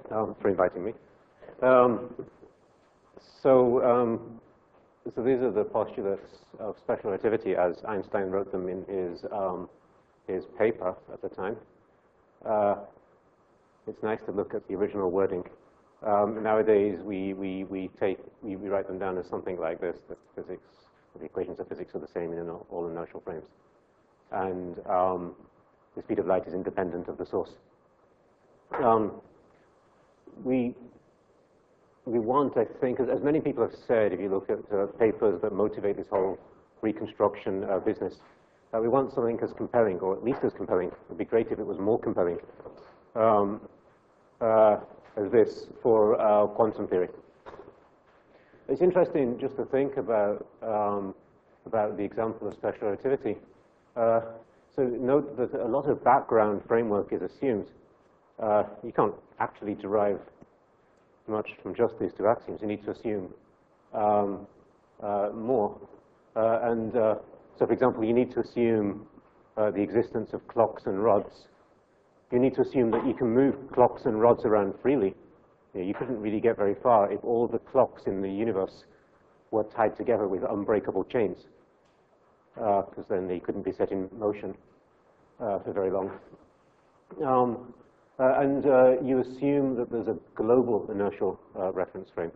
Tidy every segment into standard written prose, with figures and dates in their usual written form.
for inviting me. Um, so these are the postulates of special relativity as Einstein wrote them in his paper at the time. It's nice to look at the original wording. Nowadays, we write them down as something like this: that the equations of physics are the same in all inertial frames, and the speed of light is independent of the source. We want, I think, as many people have said, if you look at papers that motivate this whole reconstruction business, we want something as compelling, or at least as compelling. It would be great if it was more compelling, as this for quantum theory. It's interesting just to think about the example of special relativity. So note that a lot of background framework is assumed. You can't actually derive much from just these two axioms. You need to assume more. So, for example, you need to assume the existence of clocks and rods. You need to assume that you can move clocks and rods around freely. You couldn't really get very far if all the clocks in the universe were tied together with unbreakable chains, because then they couldn't be set in motion for very long. You assume that there's a global inertial reference frame.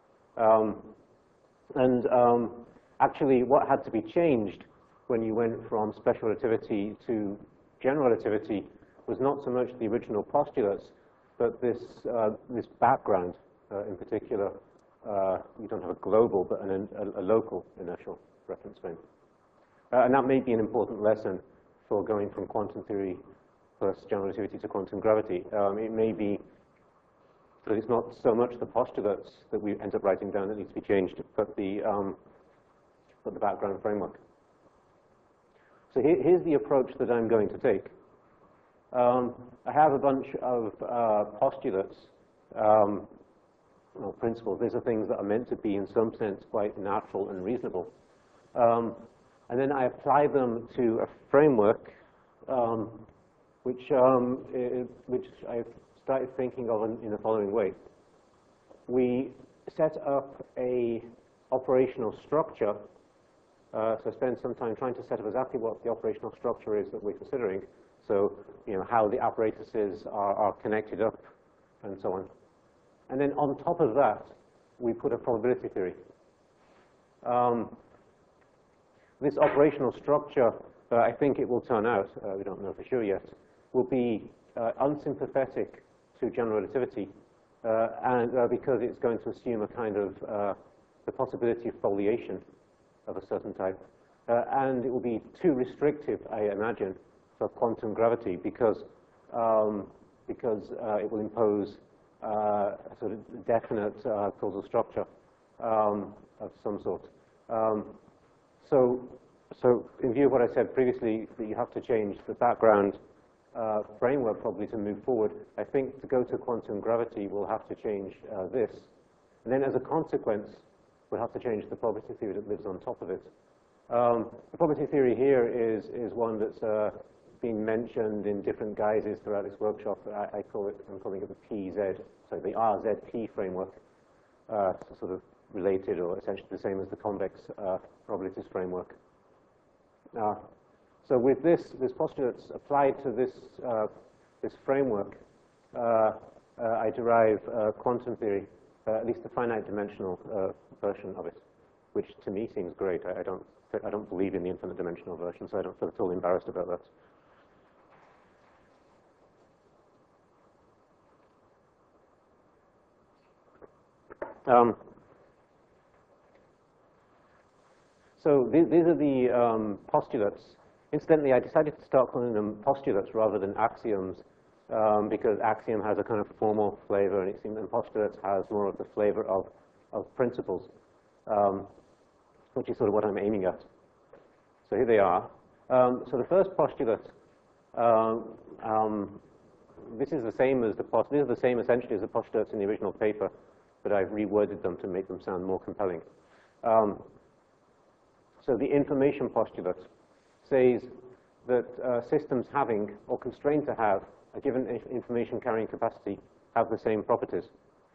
Actually, what had to be changed when you went from special relativity to general relativity was not so much the original postulates, but this background in particular. You don't have a global, but a local inertial reference frame. And that may be an important lesson for going from quantum theory plus general relativity to quantum gravity. It may be that it's not so much the postulates that we end up writing down that needs to be changed, but the background framework. So here's the approach that I'm going to take. I have a bunch of postulates, or principles. These are things that are meant to be, in some sense, quite natural and reasonable. And then I apply them to a framework which I've started thinking of in the following way. We set up a operational structure. So I spend some time trying to set up exactly what the operational structure is that we're considering. So, how the apparatuses are connected up and so on. And then on top of that, we put a probability theory. This operational structure, I think it will turn out, we don't know for sure yet, will be unsympathetic to general relativity, and because it's going to assume a kind of the possibility of foliation of a certain type, and it will be too restrictive, I imagine, for quantum gravity because it will impose a sort of definite causal structure of some sort. So in view of what I said previously, that you have to change the background framework probably to move forward, I think to go to quantum gravity, we'll have to change this. And then as a consequence, we'll have to change the probability theory that lives on top of it. The probability theory here is one that's been mentioned in different guises throughout this workshop. I'm calling it the RZP framework, sort of related or essentially the same as the convex probabilities framework. So with this postulates applied to this framework, I derive quantum theory, at least the finite dimensional version of it, which to me seems great. I don't believe in the infinite dimensional version, so I don't feel at all embarrassed about that. So these are the postulates. Incidentally, I decided to start calling them postulates rather than axioms because axiom has a kind of formal flavor, and it seems that postulates has more of the flavor of principles, which is sort of what I'm aiming at. So here they are. So the first postulate, this is the same as these are the same essentially as the postulates in the original paper, but I've reworded them to make them sound more compelling. So the information postulate says that systems having or constrained to have a given information carrying capacity have the same properties.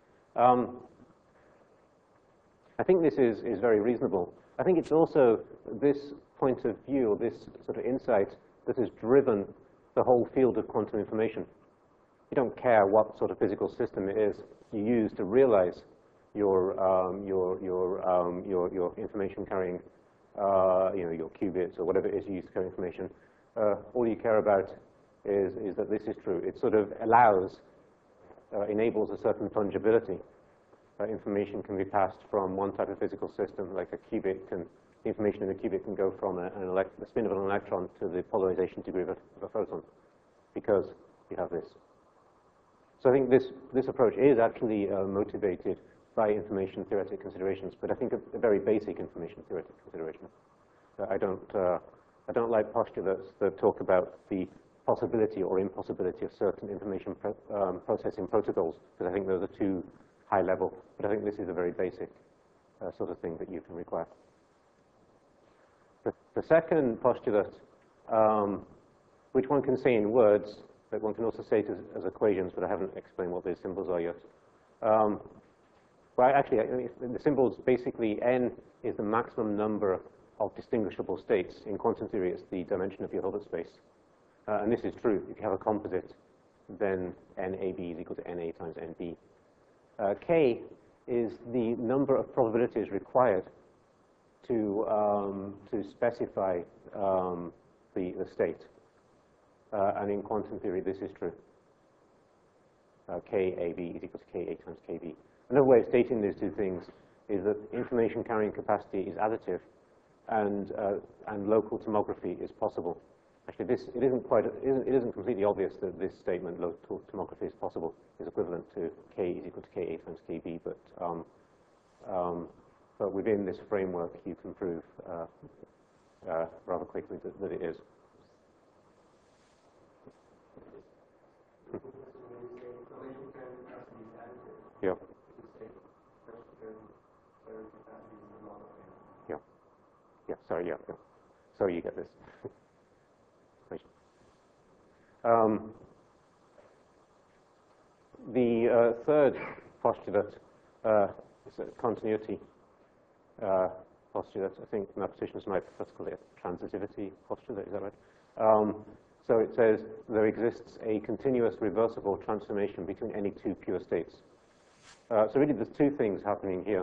I think this is very reasonable. I think it's also this point of view, or this sort of insight, that has driven the whole field of quantum information. You don't care what sort of physical system it is you use to realize your information carrying, your qubits or whatever it is you use to carry information. All you care about is that this is true. It sort of enables a certain fungibility. Information can be passed from one type of physical system, like a qubit, the information in a qubit can go from the spin of an electron to the polarization degree of a photon, because you have this. So I think this approach is actually motivated by information theoretic considerations, but I think a very basic information theoretic consideration. I don't like postulates that talk about the possibility or impossibility of certain information processing protocols, because I think those are too high level. But I think this is a very basic sort of thing that you can require. The second postulate, which one can say in words, but one can also say it as equations, but I haven't explained what these symbols are yet. Well, actually, the symbols basically, n is the maximum number of distinguishable states. In quantum theory, it's the dimension of your Hilbert space. And this is true. If you have a composite, then NAB is equal to NA times NB. K is the number of probabilities required to specify the state. And in quantum theory, this is true. KAB is equal to KA times KB. Another way of stating these two things is that information carrying capacity is additive, and local tomography is possible. Actually, it isn't completely obvious that this statement, local tomography is possible, is equivalent to K is equal to KA times KB, but within this framework, you can prove rather quickly that it is. Yeah. Yeah, sorry, yeah. So you get this. The third postulate is a continuity postulate. I think mathematicians might first call it a transitivity postulate, is that right? So it says there exists a continuous reversible transformation between any two pure states. So really there's two things happening here.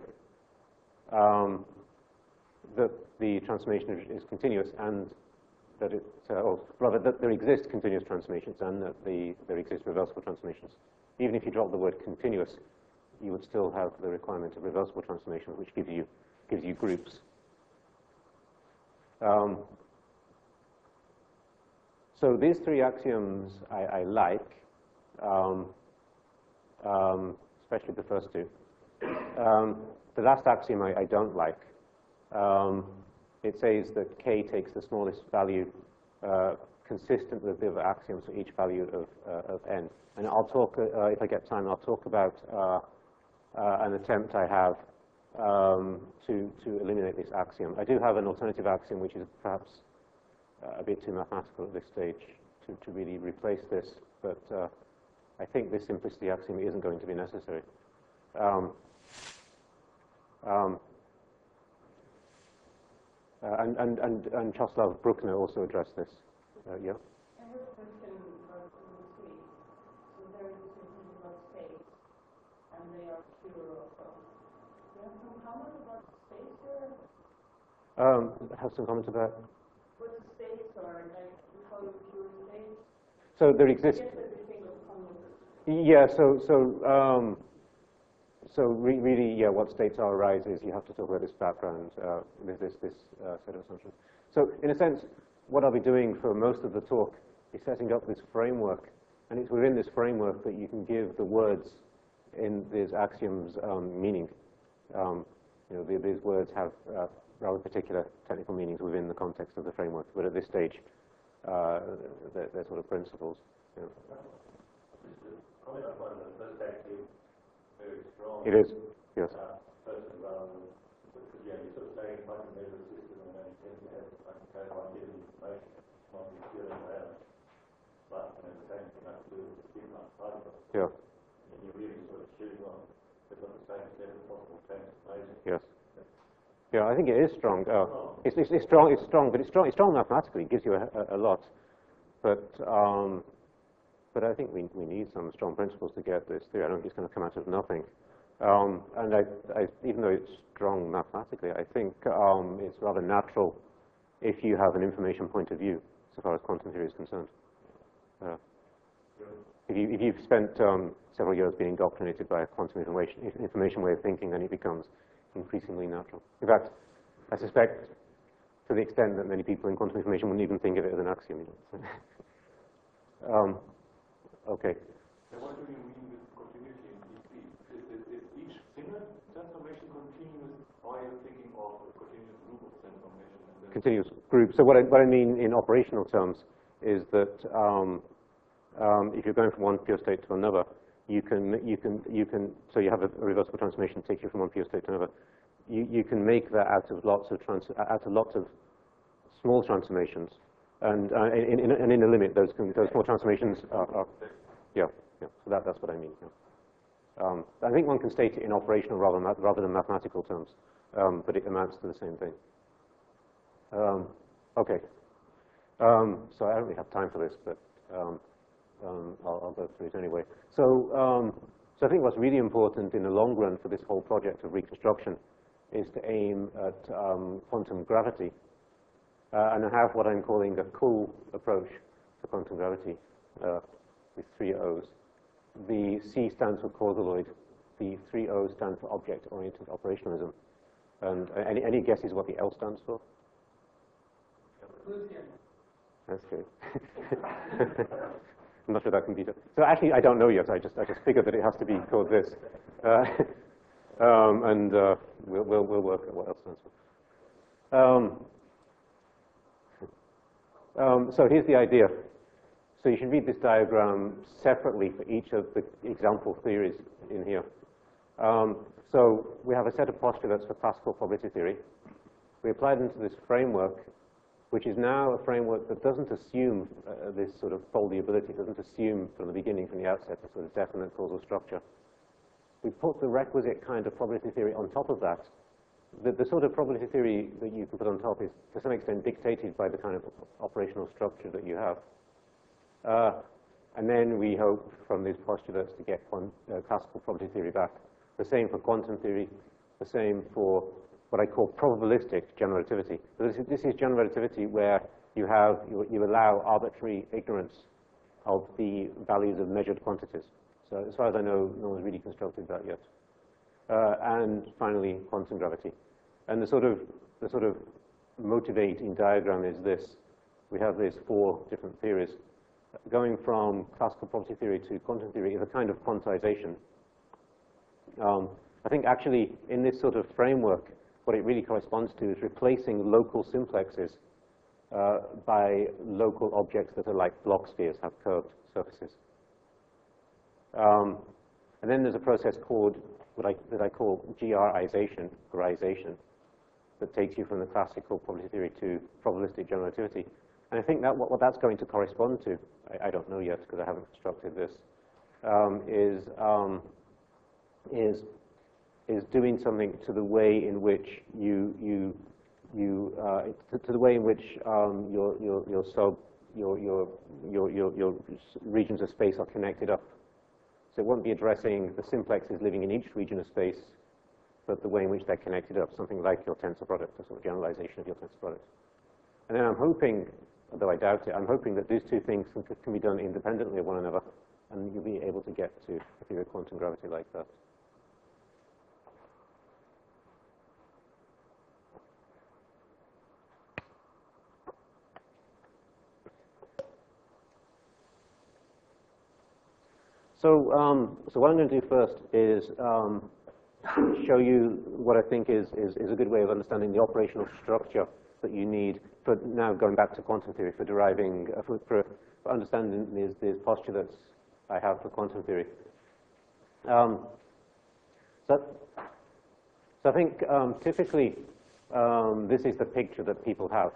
That the transformation is continuous, and that or rather that there exist continuous transformations, and that there exist reversible transformations. Even if you drop the word continuous, you would still have the requirement of reversible transformation, which gives you groups. So these three axioms I like, especially the first two. The last axiom I don't like. It says that K takes the smallest value consistent with the other axioms for each value of n. And I'll talk, if I get time, I'll talk about an attempt I have to eliminate this axiom. I do have an alternative axiom, which is perhaps a bit too mathematical at this stage to really replace this, but I think this simplicity axiom isn't going to be necessary. And Czesław Bruckner also addressed this. Yeah. I have a question about the states. So there is a thing about states, and they are pure also. Do you have some comment about states here? Have some comments about What the states are, like we call them pure states. So there exists. Yeah. So really, yeah, what states are arises, you have to talk about this background, this set of assumptions. So in a sense, what I'll be doing for most of the talk is setting up this framework, and it's within this framework that you can give the words in these axioms meaning. These words have rather particular technical meanings within the context of the framework, but at this stage, they're sort of principles. Yeah. It is, yes. Because you're sort of saying if I can measure a system and only tend to have I can go by given information, it might be pure and around. But the same thing I have to do with the different particles. Yeah. And you amazing. Yes. Yeah, I think it is strong. It's strong, but it's strong mathematically. It gives you a lot. But I think we need some strong principles to get this theory. I don't think it's going to come out of nothing. And even though it's strong mathematically, I think it's rather natural if you have an information point of view, so far as quantum theory is concerned. If you've spent several years being indoctrinated by a quantum information way of thinking, then it becomes increasingly natural. In fact, I suspect to the extent that many people in quantum information wouldn't even think of it as an axiom. Okay. So what do you mean with continuity in EP? Is each single transformation continuous, or are you thinking of a continuous group of transformations? Continuous group. So what I mean in operational terms is that if you're going from one pure state to another, you can so you have a reversible transformation that takes you from one pure state to another. You can make that out of lots of small transformations, and in a limit, those small transformations are yeah. So that's what I mean. Yeah. I think one can state it in operational rather than mathematical terms, but it amounts to the same thing. Okay. So I don't really have time for this, but I'll go through it anyway. So I think what's really important in the long run for this whole project of reconstruction is to aim at quantum gravity and have what I'm calling a cool approach to quantum gravity with 3 O's. The C stands for causaloid. The 3 O's stand for object-oriented operationalism. And any guesses what the L stands for? That's good. I'm not sure that can be done. So actually, I don't know yet. I just figured that it has to be called this. And we'll work out what else stands for. So here's the idea. So you should read this diagram separately for each of the example theories in here. So we have a set of postulates for classical probability theory. We apply them to this framework, which is now a framework that doesn't assume this sort of foldability, doesn't assume from the beginning, from the outset, a sort of definite causal structure. We put the requisite kind of probability theory on top of that. The sort of probability theory that you can put on top is, to some extent, dictated by the kind of operational structure that you have. And then we hope from these postulates to get classical probability theory back. The same for quantum theory, the same for what I call probabilistic general relativity. So this is general relativity where you allow arbitrary ignorance of the values of measured quantities. So as far as I know, no one's really constructed that yet. And finally, quantum gravity. And the sort of motivating diagram is this. We have these 4 different theories. Going from classical probability theory to quantum theory is a kind of quantization. I think actually in this sort of framework, what it really corresponds to is replacing local simplexes by local objects that are like block spheres, have curved surfaces. And then there's a process called that I call GRization, that takes you from the classical probability theory to probabilistic general relativity. And I think that what that's going to correspond to, I don't know yet because I haven't constructed this, is doing something to the way in which your regions of space are connected up. So it won't be addressing the simplexes living in each region of space, but the way in which they're connected up, something like your tensor product, a sort of generalization of your tensor product. And then I'm hoping, although I doubt it, I'm hoping that these 2 things can be done independently of one another, and you'll be able to get to a theory of quantum gravity like that. So what I'm going to do first is show you what I think is a good way of understanding the operational structure that you need for now going back to quantum theory for deriving for understanding these postulates I have for quantum theory. So I think typically this is the picture that people have.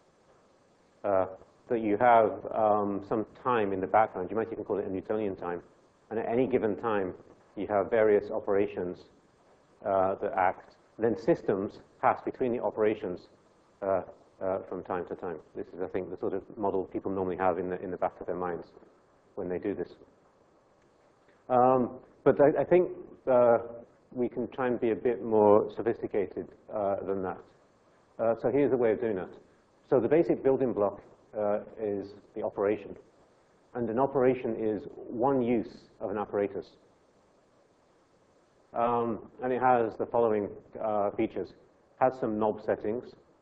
That you have some time in the background. You might even call it a Newtonian time. And at any given time, you have various operations that act. Then systems pass between the operations from time to time. This is, I think, the sort of model people normally have in the back of their minds when they do this. But I think we can try and be a bit more sophisticated than that. So here's a way of doing that. So the basic building block is the operation. And an operation is one use of an apparatus. And it has the following features. It has some knob settings,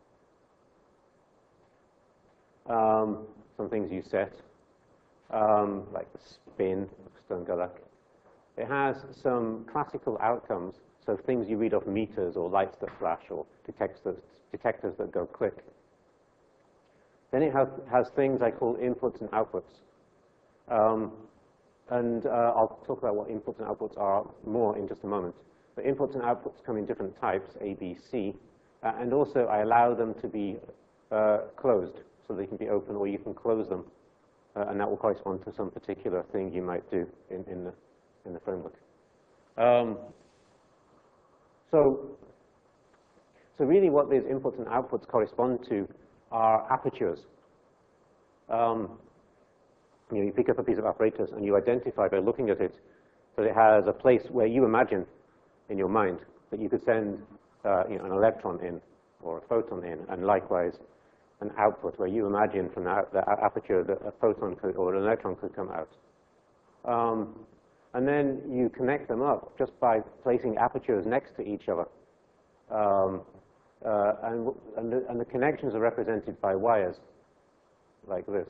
some things you set, like the spin of Stern-Gerlach. It has some classical outcomes, so things you read off meters or lights that flash or detectors that go click. Then it has things I call inputs and outputs. I'll talk about what inputs and outputs are more in just a moment. But inputs and outputs come in different types, A, B, C, and also I allow them to be closed, so they can be open, or you can close them, and that will correspond to some particular thing you might do in the framework. So really what these inputs and outputs correspond to are apertures. You pick up a piece of apparatus and you identify by looking at it that it has a place where you imagine in your mind that you could send an electron in or a photon in, and likewise an output where you imagine from the aperture that a photon could, or an electron could come out. And then you connect them up just by placing apertures next to each other. And the connections are represented by wires like this.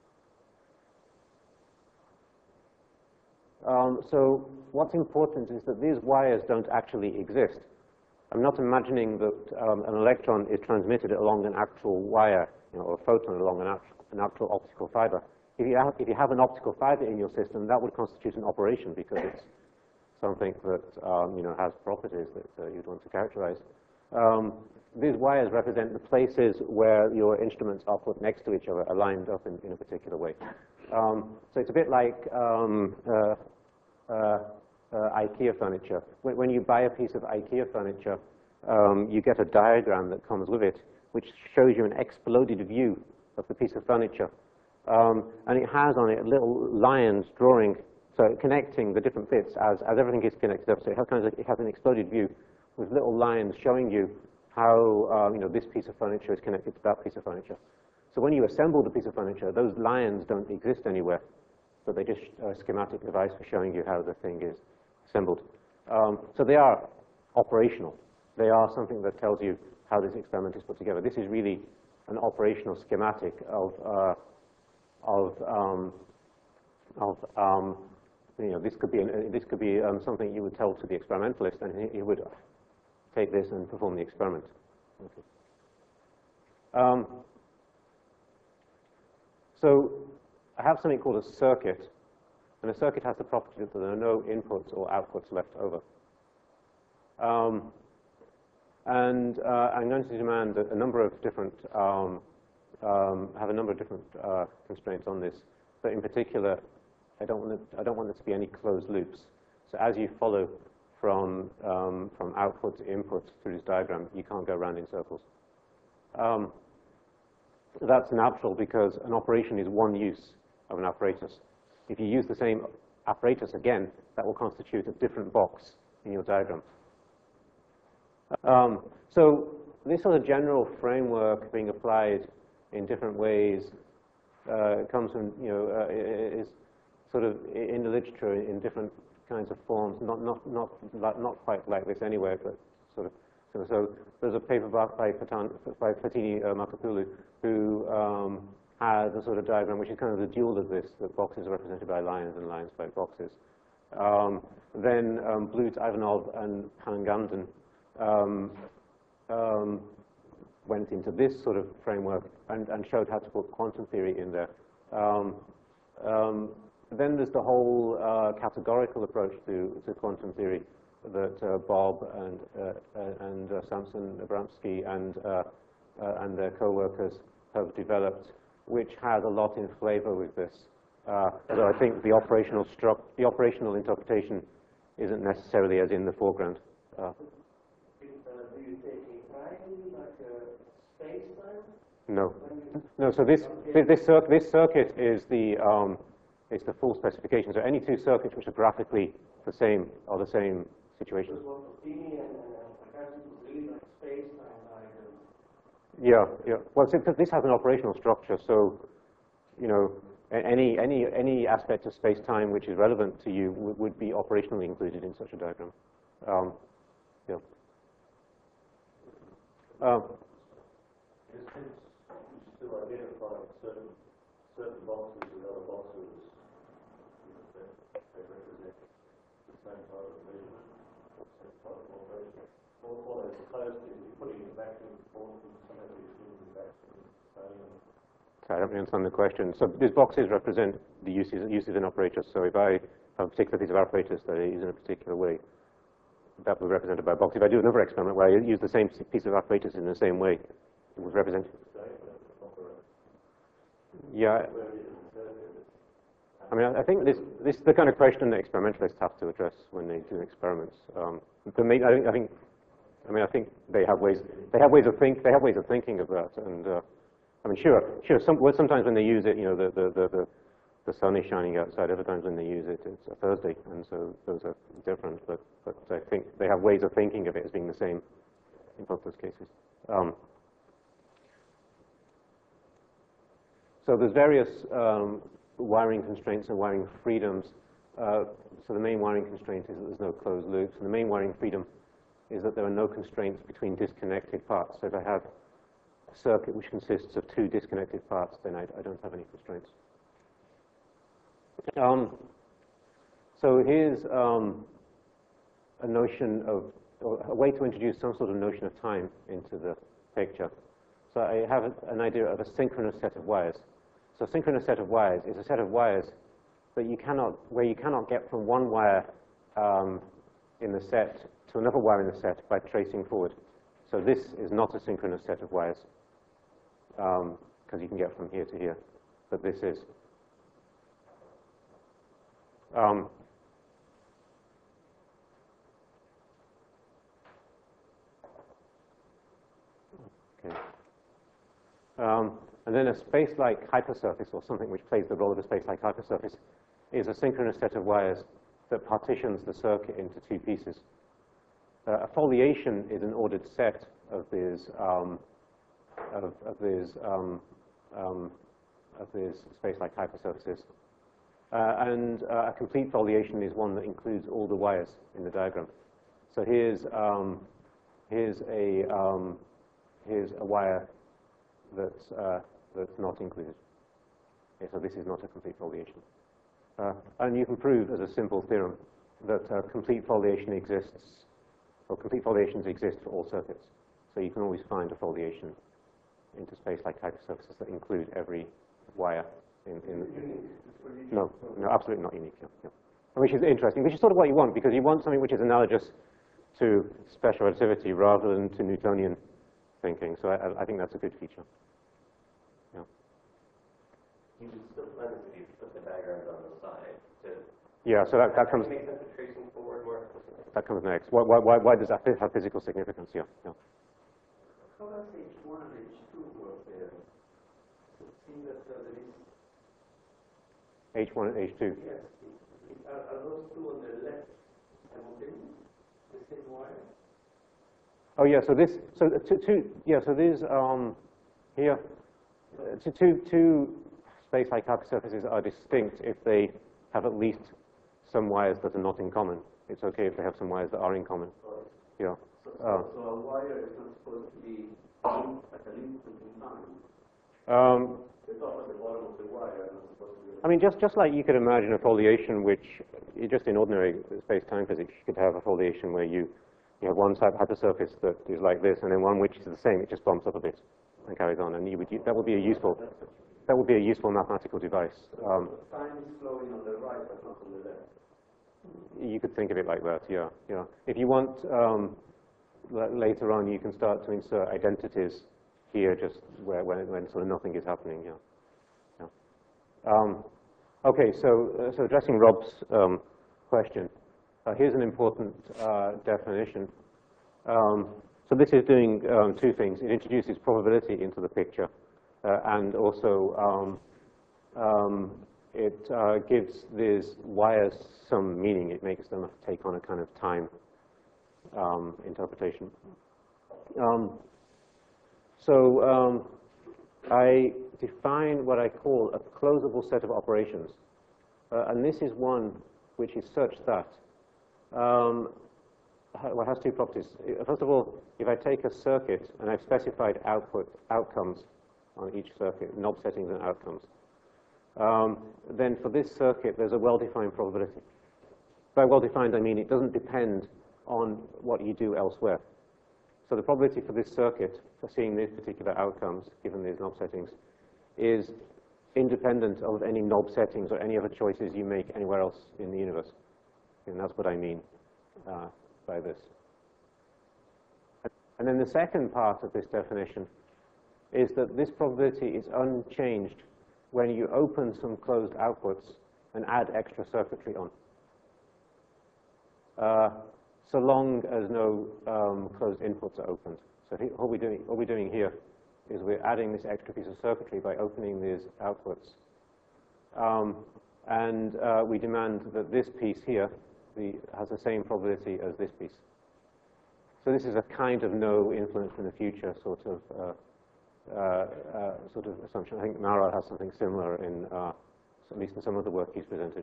So what's important is that these wires don't actually exist. I'm not imagining that an electron is transmitted along an actual wire, or a photon along an actual optical fiber. If you have an optical fiber in your system, that would constitute an operation because it's something that has properties that you'd want to characterize. These wires represent the places where your instruments are put next to each other, aligned up in a particular way. So it's a bit like IKEA furniture. When you buy a piece of IKEA furniture, you get a diagram that comes with it, which shows you an exploded view of the piece of furniture. And it has on it little lines drawing, so connecting the different bits as everything is connected up. So it has an exploded view with little lines showing you how this piece of furniture is connected to that piece of furniture. So when you assemble the piece of furniture, those lines don't exist anywhere, but they just are a schematic device for showing you how the thing is assembled. So they are operational. They are something that tells you how this experiment is put together. This is really an operational schematic of this could be something you would tell to the experimentalist, and he would take this and perform the experiment. Okay. So I have something called a circuit, and a circuit has the property that there are no inputs or outputs left over. And I'm going to demand a number of different constraints on this. But in particular, I don't want there to be any closed loops. So as you follow from output to input through this diagram, you can't go around in circles. That's natural because an operation is one use of an apparatus. If you use the same apparatus again, that will constitute a different box in your diagram. So this sort of general framework being applied in different ways comes from, is sort of in the literature in different kinds of forms, not quite like this anyway, but sort of. So there's a paper by Fatini Marcopoulou who has a sort of diagram which is kind of the dual of this, that boxes are represented by lines and lines by boxes. Then Blut, Ivanov, and Hangamden went into this sort of framework and showed how to put quantum theory in there. Then there's the whole categorical approach to quantum theory that Bob and Samson Abramsky and their co-workers have developed, which has a lot in flavor with this. Although I think the operational interpretation isn't necessarily as in the foreground. No. No, so this circuit is the full specification. So any two circuits which are graphically the same are the same situation. Yeah, yeah. Well, this has an operational structure, so you know any aspect of space-time which is relevant to you would be operationally included in such a diagram. Yeah. To identify certain boxes with other boxes that represent the same type of measurement, same type of operation. Or as opposed to putting a vacuum force and some of these things in vacuum. I don't understand the question. So these boxes represent the uses in operators. So if I have a particular piece of apparatus that I use in a particular way, that will be represented by a box. If I do another experiment where I use the same piece of apparatus in the same way, it will represent. Yeah. I mean, I think this is the kind of question that experimentalists have to address when they do experiments. For me, I think they have ways of thinking of that. And I mean, sure. Sometimes when they use it, you know, the sun is shining outside. Other times when they use it, it's a Thursday, and so those are different. But I think they have ways of thinking of it as being the same in both those cases. So there's various wiring constraints and wiring freedoms. So the main wiring constraint is that there's no closed loops, and the main wiring freedom is that there are no constraints between disconnected parts. So if I have a circuit which consists of two disconnected parts, then I don't have any constraints. So here's a notion of, or a way to introduce some sort of notion of time into the picture. So I have an idea of a synchronous set of wires. So a synchronous set of wires is a set of wires that where you cannot get from one wire in the set to another wire in the set by tracing forward. So this is not a synchronous set of wires because you can get from here to here, but this is. Okay. And then a space-like hypersurface, or something which plays the role of a space-like hypersurface, is a synchronous set of wires that partitions the circuit into two pieces. A foliation is an ordered set of these space-like hypersurfaces, and a complete foliation is one that includes all the wires in the diagram. So here's a wire that's not included. Okay, so this is not a complete foliation. And you can prove as a simple theorem that complete foliation exists, or complete foliations exist for all circuits. So you can always find a foliation into space-like hypersurfaces that include every wire No, absolutely not unique. Yeah. Which is interesting, which is sort of what you want, because you want something which is analogous to special relativity rather than to Newtonian thinking. So I think that's a good feature. Yeah. You would still plan to put the diagrams on the side to. Yeah. So that comes. Make sense of tracing forward more. That comes next. Why does that have physical significance? Yeah. How does H1 and H2 work there? It seems that there is. H1 and H2. Yes. Are those two on the left simultaneous? The same wire? Oh yeah. So this. So two. Yeah. So these here. Two space-like hypersurfaces are distinct if they have at least some wires that are not in common. It's okay if they have some wires that are in common. Yeah. So a wire is not supposed to be linked at a linked in time. The top and the bottom of the wire are not supposed to be. I mean, just like you could imagine a foliation which, just in ordinary space-time physics, you could have a foliation where you have one type hypersurface that is like this, and then one which is the same. It just bumps up a bit and carries on, and that would be a useful mathematical device. Time is flowing on the right, but not on the left. You could think of it like that, yeah. If you want, later on, you can start to insert identities here, just when sort of nothing is happening, yeah. Okay, so addressing Rob's question, here's an important definition. So this is doing two things. It introduces probability into the picture, and also it gives these wires some meaning. It makes them take on a kind of time interpretation. I define what I call a closable set of operations. And this is one which is such that, well, it has two properties. First of all, if I take a circuit and I've specified outcomes on each circuit, knob settings and outcomes, then for this circuit, there's a well-defined probability. By well-defined, I mean it doesn't depend on what you do elsewhere. So the probability for this circuit, for seeing these particular outcomes, given these knob settings, is independent of any knob settings or any other choices you make anywhere else in the universe. And that's what I mean by this. And then the second part of this definition is that this probability is unchanged when you open some closed outputs and add extra circuitry on. So long as no closed inputs are opened. So all we're doing here is we're adding this extra piece of circuitry by opening these outputs. And we demand that this piece here has the same probability as this piece. So this is a kind of no influence in the future sort of assumption. I think Mauro has something similar in, at least in some of the work he's presented.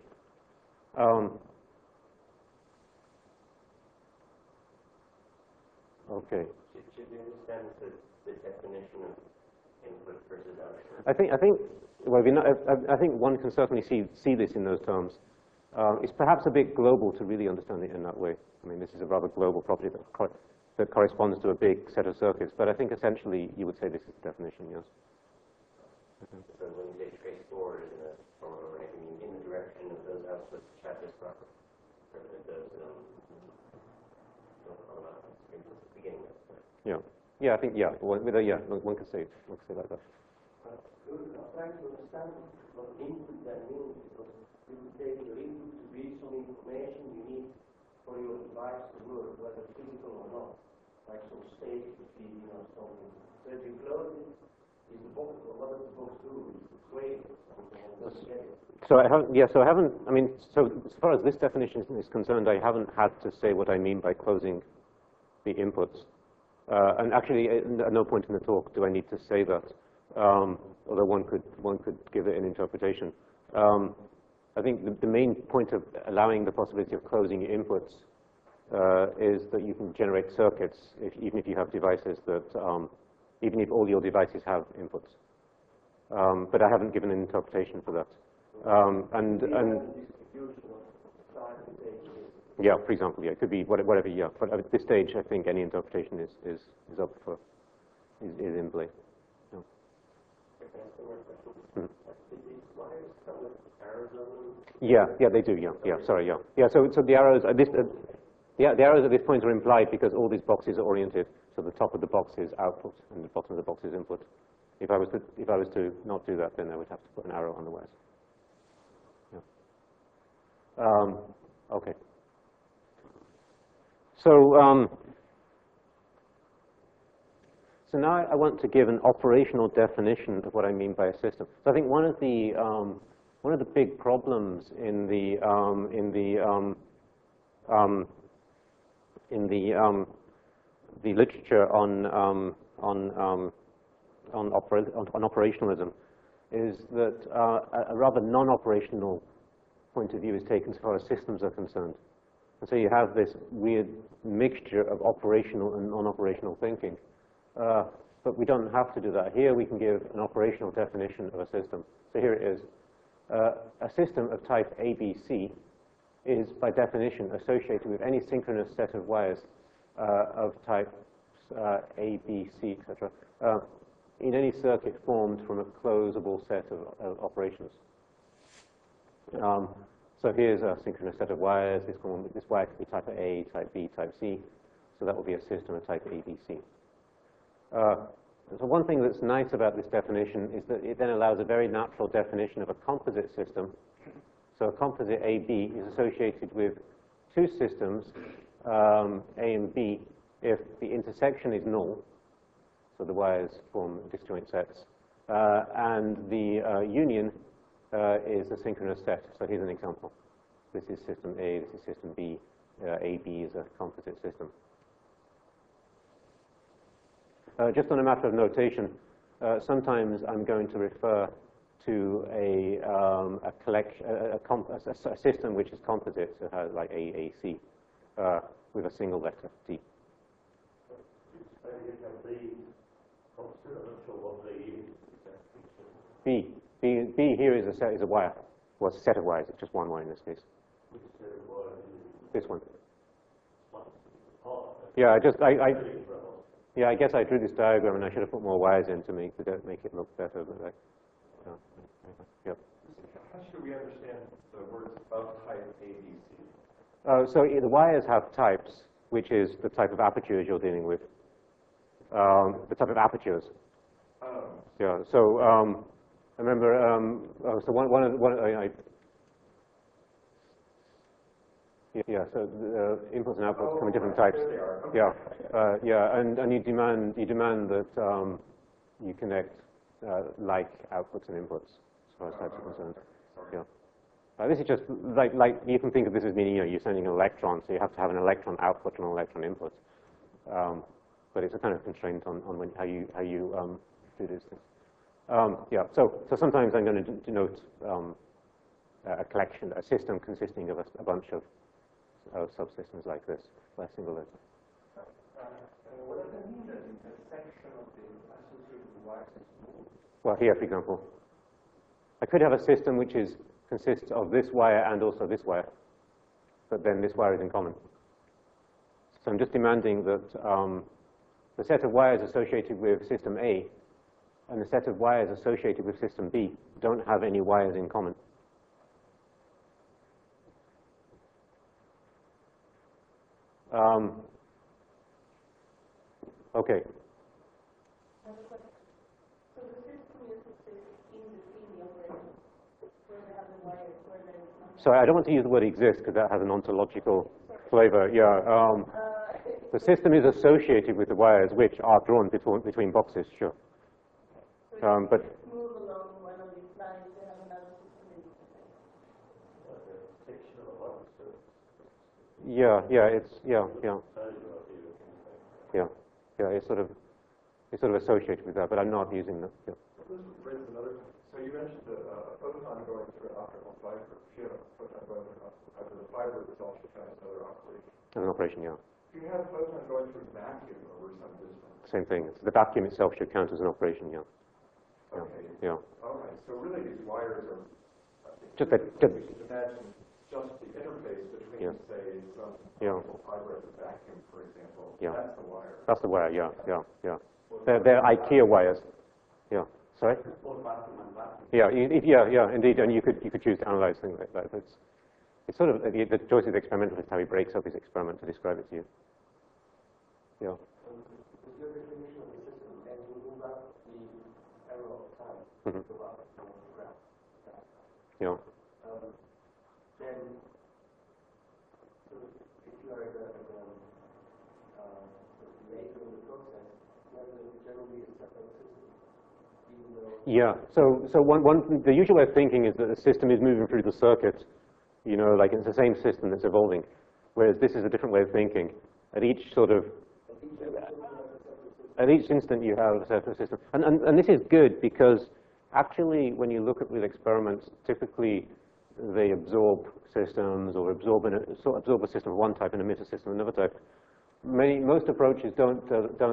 Okay. Should we understand the definition of input versus output? I think one can certainly see this in those terms. It's perhaps a bit global to really understand it in that way. I mean, this is a rather global property that corresponds to a big set of circuits. But I think essentially you would say this is the definition, yes. Okay. So when you say trace forward in the direction of those outputs, chapter proper, or those Yeah, I think, one could say like that. I'm trying to understand what input that means, because you would take your input to read some information you need for your device to work, whether physical or not, like some state to feed, something. So if you close it, is the box, or what does the box do? Is it wave or something, and doesn't get it? So as far as this definition is concerned, I haven't had to say what I mean by closing the inputs. And actually, at no point in the talk do I need to say that, although one could give it an interpretation. I think the main point of allowing the possibility of closing your inputs is that you can generate circuits, even if you have devices that, even if all your devices have inputs. But I haven't given an interpretation for that. Yeah, for example, yeah, it could be whatever, yeah. But at this stage, I think any interpretation is up for, is in play. Yeah, they do, yeah, sorry, yeah. Yeah, so the arrows at this, the arrows at this point are implied because all these boxes are oriented, so the top of the box is output and the bottom of the box is input. If I was to not do that, then I would have to put an arrow on the wires. Yeah. Okay. So now I want to give an operational definition of what I mean by a system. So I think one of the big problems in the literature on operationalism is that a rather non-operational point of view is taken as far as systems are concerned. And so you have this weird mixture of operational and non-operational thinking. But we don't have to do that. Here we can give an operational definition of a system. So here it is. A system of type ABC is, by definition, associated with any synchronous set of wires of types A, B, C, etc., in any circuit formed from a closable set of operations. So here's a synchronous set of wires. This wire could be type A, type B, type C. So that will be a system of type ABC. So one thing that's nice about this definition is that it then allows a very natural definition of a composite system. So a composite AB is associated with two systems, A and B, if the intersection is null, so the wires form disjoint sets, and the union is a synchronous set. So here's an example. This is system A, this is system B. AB is a composite system. Just on a matter of notation, sometimes I'm going to refer to a system which is composite, so it has like AAC, with a single letter, T. B here is a wire. Well, it's a set of wires. It's just one wire in this case. This one. Yeah, yeah, I guess I drew this diagram and I should have put more wires in to make it look better. But yep. How should we understand the words of type ABC? So the wires have types, which is the type of apertures you're dealing with. The type of apertures. Oh. Yeah. So I remember. So yeah. So the inputs and outputs come in different types. There they are. Okay. Yeah. Yeah. And you demand that you connect like outputs and inputs as far as types are concerned. Yeah. This is just like you can think of this as meaning you're sending an electron, so you have to have an electron output and an electron input. But it's a kind of constraint on how you do these things. Yeah. So sometimes I'm going to denote a collection, a system consisting of a bunch of subsystems like this by a single letter. What does it mean that a section of the associated wires is moved? Well, here, for example, I could have a system which consists of this wire and also this wire, but then this wire is in common. So I'm just demanding that the set of wires associated with system A and the set of wires associated with system B don't have any wires in common. Okay. So the system is in the operation, where they have the wires, where they Sorry, I don't want to use the word exist because that has an ontological flavor. Yeah. The system is associated with the wires which are drawn between boxes, sure. But move along one of these lines, they have another system in the yeah, it's sort of associated with that, but I'm not using that. Yeah. This raises another. So you mentioned a photon going through an optical fiber. If you have a photon going through an optical fiber, the fiber itself should have another operation. As an operation, yeah. If you have a photon going through a vacuum over some distance. Same thing. The vacuum itself should count as an operation, yeah. Okay. Yeah. All right. So really, these wires are. Just that. We should imagine just the interface between, say, some optical fiber at the vacuum, for example. Yeah. That's the wire. That's the wire. Yeah. They're IKEA wires. Yeah. Sorry. Yeah. Indeed. And you could choose to analyze things like that. It's sort of the choice of the experimentalist how he breaks up his experiment to describe it to you. Yeah. With your definition of the system, and you move out the arrow of time, Mm-hmm. go up and down the graph. Yeah. Then, so if you are later in the process, then there will generally be a separate system, even though. Yeah. So the usual way of thinking is that the system is moving through the circuit. You know, like it's the same system that's evolving, whereas this is a different way of thinking. At each instant you have a separate system. And this is good because actually when you look at real experiments, typically they absorb systems or absorb a system of one type and emit a system of another type. Most approaches don't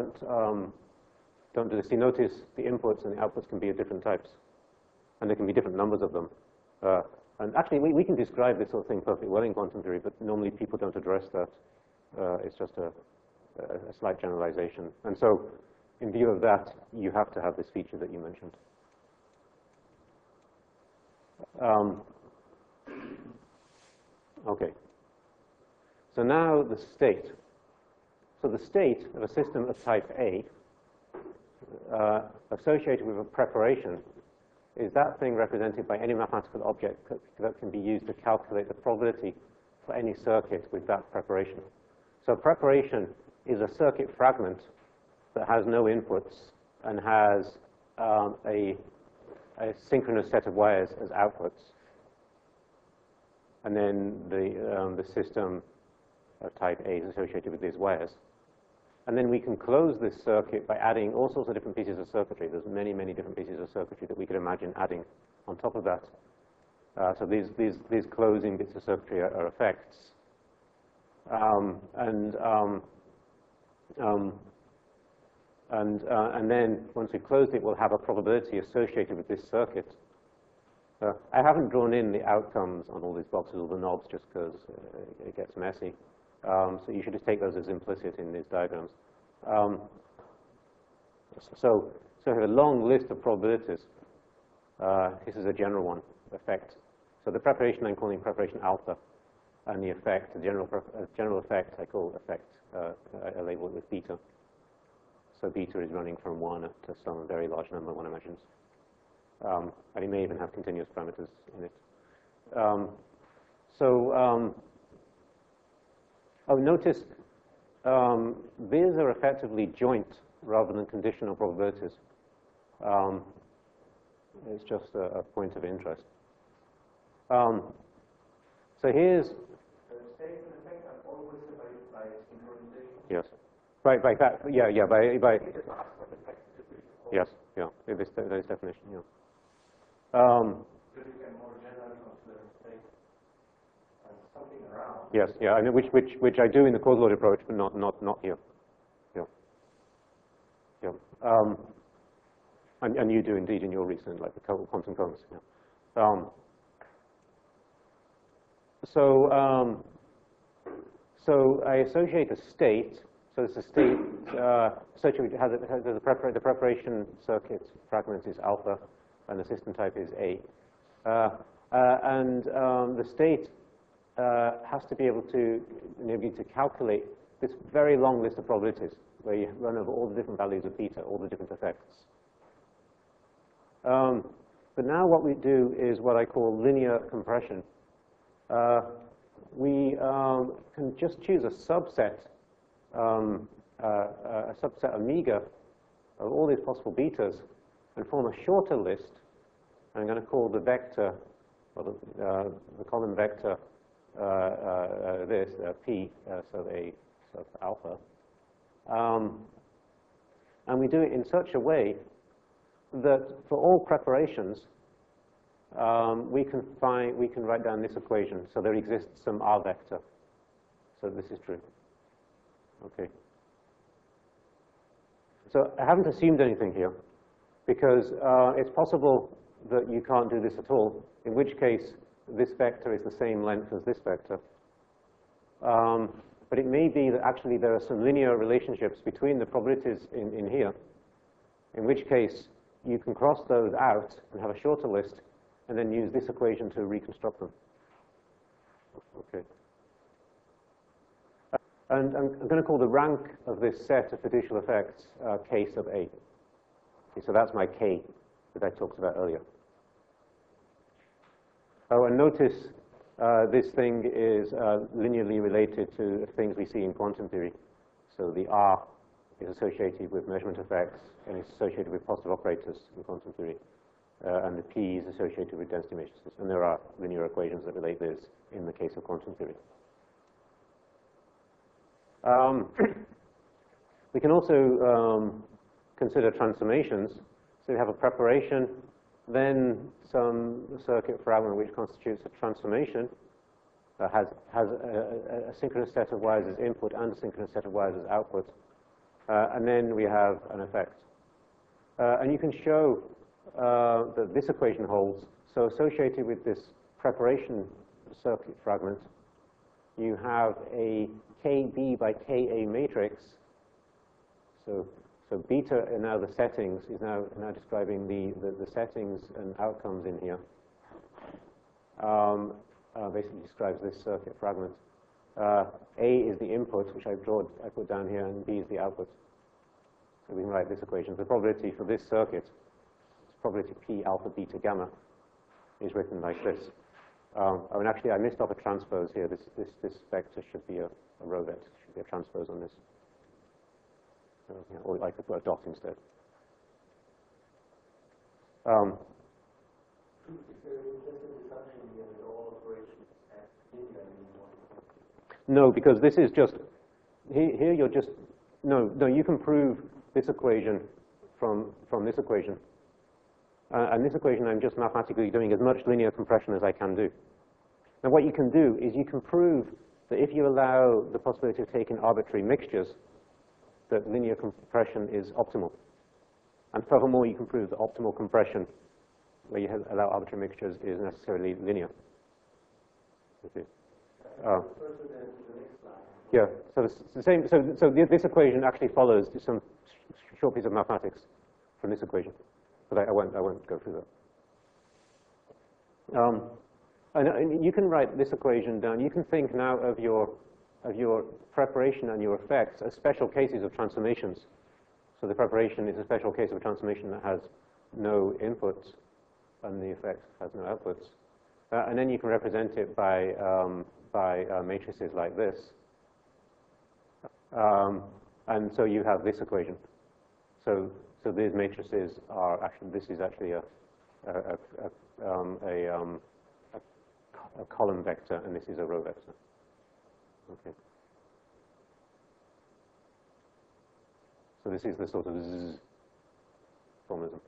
do this. You notice the inputs and the outputs can be of different types, and there can be different numbers of them. And actually, we can describe this sort of thing perfectly well in quantum theory, but normally people don't address that. It's just a slight generalization. And so, in view of that, you have to have this feature that you mentioned. Okay. So now the state. So the state of a system of type A associated with a preparation is that thing represented by any mathematical object that can be used to calculate the probability for any circuit with that preparation. So preparation is a circuit fragment that has no inputs and has a a synchronous set of wires as outputs, and then the system of type A is associated with these wires. And then we can close this circuit by adding all sorts of different pieces of circuitry. There's many, many different pieces of circuitry that we could imagine adding on top of that. So these closing bits of circuitry are effects. And then once we've closed it, we'll have a probability associated with this circuit. I haven't drawn in the outcomes on all these boxes or the knobs just because it gets messy. So you should just take those as implicit in these diagrams. So we have a long list of probabilities. This is a general one, effect. So the preparation I'm calling preparation alpha, and the effect, the general effect I call effect, I label it with beta. So beta is running from 1 to some very large number, one imagines. And it may even have continuous parameters in it. Notice these are effectively joint rather than conditional probabilities. It's just a point of interest. So here's... Yes. By that, yeah, by yes, yeah, this definition, yeah. Yes, yeah, I mean, which I do in the causal approach, but not here. Yeah. Yeah. And you do indeed in your reasoning, like the quantum cones. Yeah. So I associate a state. So it's a state associated has the preparation circuit fragment is alpha, and the system type is A. The state has to be able to enable you to calculate this very long list of probabilities where you run over all the different values of beta, all the different effects. But now what we do is what I call linear compression. We can just choose a subset omega of all these possible betas and form a shorter list. I'm going to call the vector, or the column vector, P, so alpha. And we do it in such a way that for all preparations, we can write down this equation. So there exists some R vector. So this is true. Okay. So I haven't assumed anything here, because it's possible that you can't do this at all, in which case this vector is the same length as this vector. But it may be that actually there are some linear relationships between the probabilities in here, in which case you can cross those out and have a shorter list, and then use this equation to reconstruct them. Okay. And I'm going to call the rank of this set of fiducial effects K sub A. Okay, so that's my K that I talked about earlier. Oh, and notice this thing is linearly related to things we see in quantum theory. So the R is associated with measurement effects, and it's associated with positive operators in quantum theory. And the P is associated with density matrices. And there are linear equations that relate this in the case of quantum theory. We can also consider transformations. So we have a preparation, then some circuit fragment which constitutes a transformation that has a synchronous set of wires as input and a synchronous set of wires as output. And then we have an effect. And you can show that this equation holds. So associated with this preparation circuit fragment, you have a KB by KA matrix. So beta are now the settings, is now describing the settings and outcomes in here. Basically describes this circuit fragment. A is the input, which I put down here, and B is the output. So we can write this equation. The probability for this circuit, probability P alpha beta gamma, is written like this. And actually, I missed off a transpose here. This vector should be a row vector, should be a transpose on this. Or I could put a dot instead. Is there just an assumption here that all operations have linear anymore? No, because this is just, here you're just, no, you can prove this equation from this equation. And this equation I'm just mathematically doing as much linear compression as I can do. Now what you can do is you can prove that if you allow the possibility of taking arbitrary mixtures, that linear compression is optimal. And furthermore, you can prove that optimal compression, where you allow arbitrary mixtures, is necessarily linear. Yeah, so it's the same. So this equation actually follows some short piece of mathematics from this equation, but I won't go through that. And you can write this equation down. You can think now of your preparation and your effects as special cases of transformations. So the preparation is a special case of a transformation that has no inputs, and the effect has no outputs. And then you can represent it by matrices like this. And so you have this equation. So these matrices are actually, this is actually a column vector, and this is a row vector. Okay. So this is the sort of Z formalism.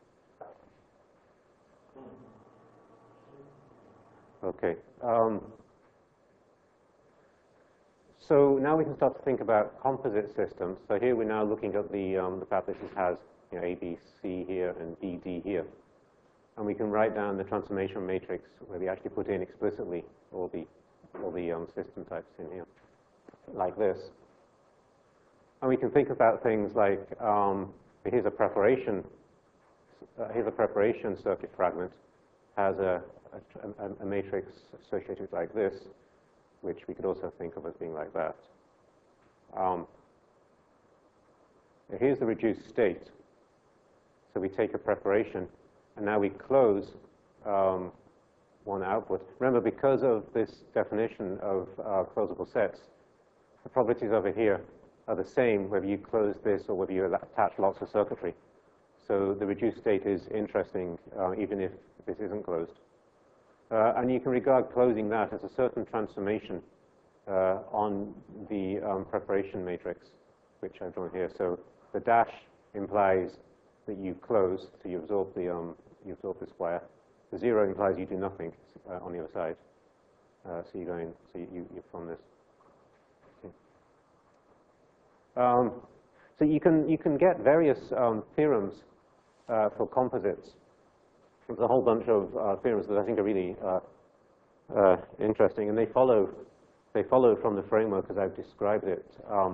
Okay. So now we can start to think about composite systems. So here we're now looking at the fact that this has, you know, A, B, C here and D, D here. And we can write down the transformation matrix where we actually put in explicitly all the system types in here, like this. And we can think about things like, here's a preparation circuit fragment, has a matrix associated like this, which we could also think of as being like that. Here's the reduced state. So we take a preparation, and now we close one output. Remember, because of this definition of closable sets, the properties over here are the same whether you close this or whether you attach lots of circuitry. So the reduced state is interesting even if this isn't closed. And you can regard closing that as a certain transformation on the preparation matrix, which I've drawn here. So the dash implies that you close, so you absorb the square. The 0 implies you do nothing on the other side. So you go in, so you form this. So you can get various theorems for composites. There's a whole bunch of theorems that I think are really interesting, and they follow from the framework as I've described it.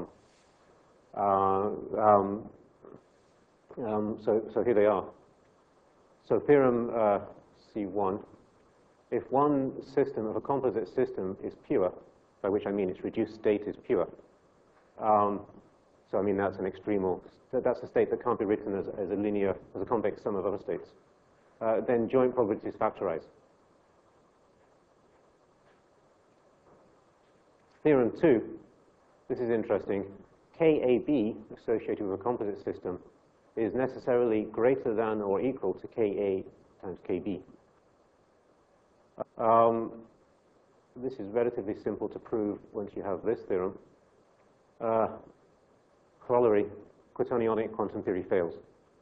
So here they are. So theorem C1: if one system of a composite system is pure, by which I mean its reduced state is pure. So I mean that's an extremal. That's a state that can't be written as a linear, as a convex sum of other states. Then joint probabilities factorize. Theorem 2, this is interesting. KAB associated with a composite system is necessarily greater than or equal to KA times KB. This is relatively simple to prove once you have this theorem. Corollary, quaternionic quantum theory fails.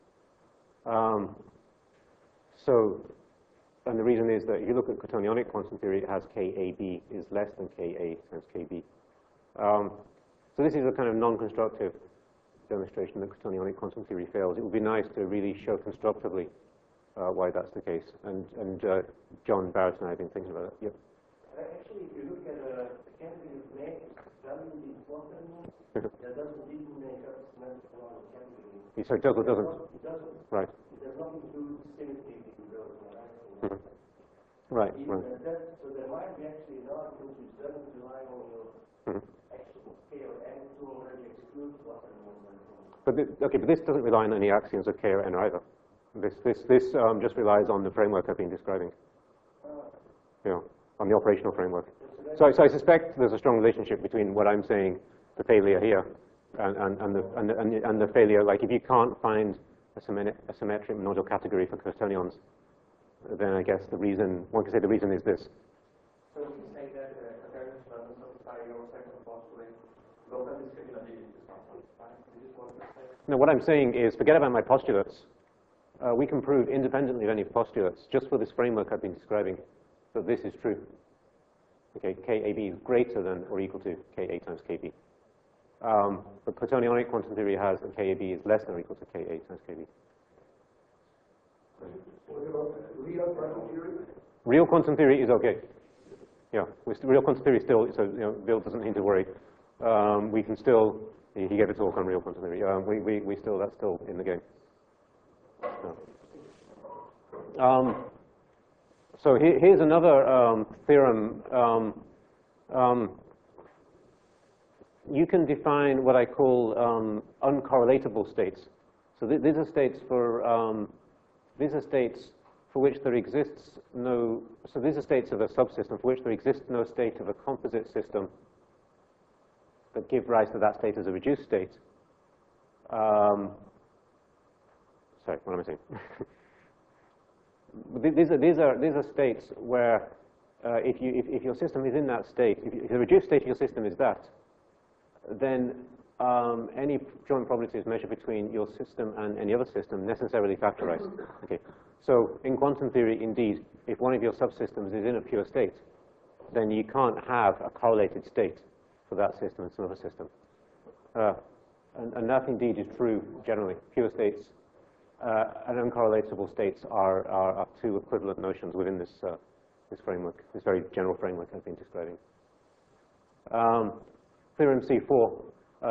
And the reason is that if you look at quaternionic quantum theory, it has KAB is less than KA times KB. So this is a kind of non-constructive demonstration that quaternionic quantum theory fails. It would be nice to really show constructively why that's the case. And John Barrett and I have been thinking about it. Yep. Actually, if you look at the category of matrix, value in quaternion, that doesn't even make up symmetrical on the category. So it doesn't? It doesn't. Right. It does not include symmetry between those. Right, Even right. So there might be actually an argument which doesn't rely on your actual K or N to already exclude quaternion. But this doesn't rely on any axioms of K or N either. This just relies on the framework I've been describing. On the operational framework. So I suspect there's a strong relationship between what I'm saying, the failure here, and the failure. Like if you can't find a symmetric monoidal category for quaternions, then I guess one could say the reason is this. So you say that apparently doesn't satisfy your second postulate, local discriminability is not satisfied. This is what you say? No, what I'm saying is, forget about my postulates. We can prove independently of any postulates, just for this framework I've been describing, that this is true. Okay, KAB is greater than or equal to KA times KB. But Platonic quantum theory has that KAB is less than or equal to KA times KB. What about real quantum theory? Real quantum theory is okay. Yeah, real quantum theory still, so Bill doesn't need to worry. We can still, he gave a talk on real quantum theory. We still, that's still in the game. So here's another theorem. You can define what I call uncorrelatable states. So these are states for which there exists no. So these are states of a subsystem for which there exists no state of a composite system that give rise to that state as a reduced state. Sorry, what am I saying? These are states where if your system is in that state, if the reduced state of your system is that, then any joint probabilities measured between your system and any other system necessarily factorize. Okay. So in quantum theory, indeed, if one of your subsystems is in a pure state, then you can't have a correlated state for that system and some other system. And that indeed is true generally. Pure states and uncorrelatable states are two equivalent notions within this framework, this very general framework I've been describing. Theorem C4,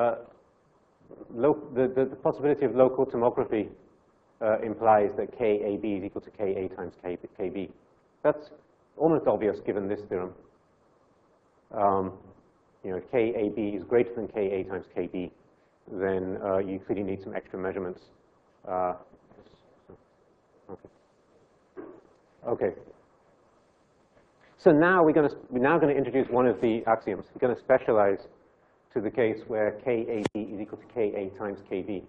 the possibility of local tomography implies that KAB is equal to KA times KB. That's almost obvious given this theorem. If KAB is greater than KA times KB, then you clearly need some extra measurements. Okay. So now we're going to introduce one of the axioms. We're going to specialize to the case where KAB is equal to KA times KB.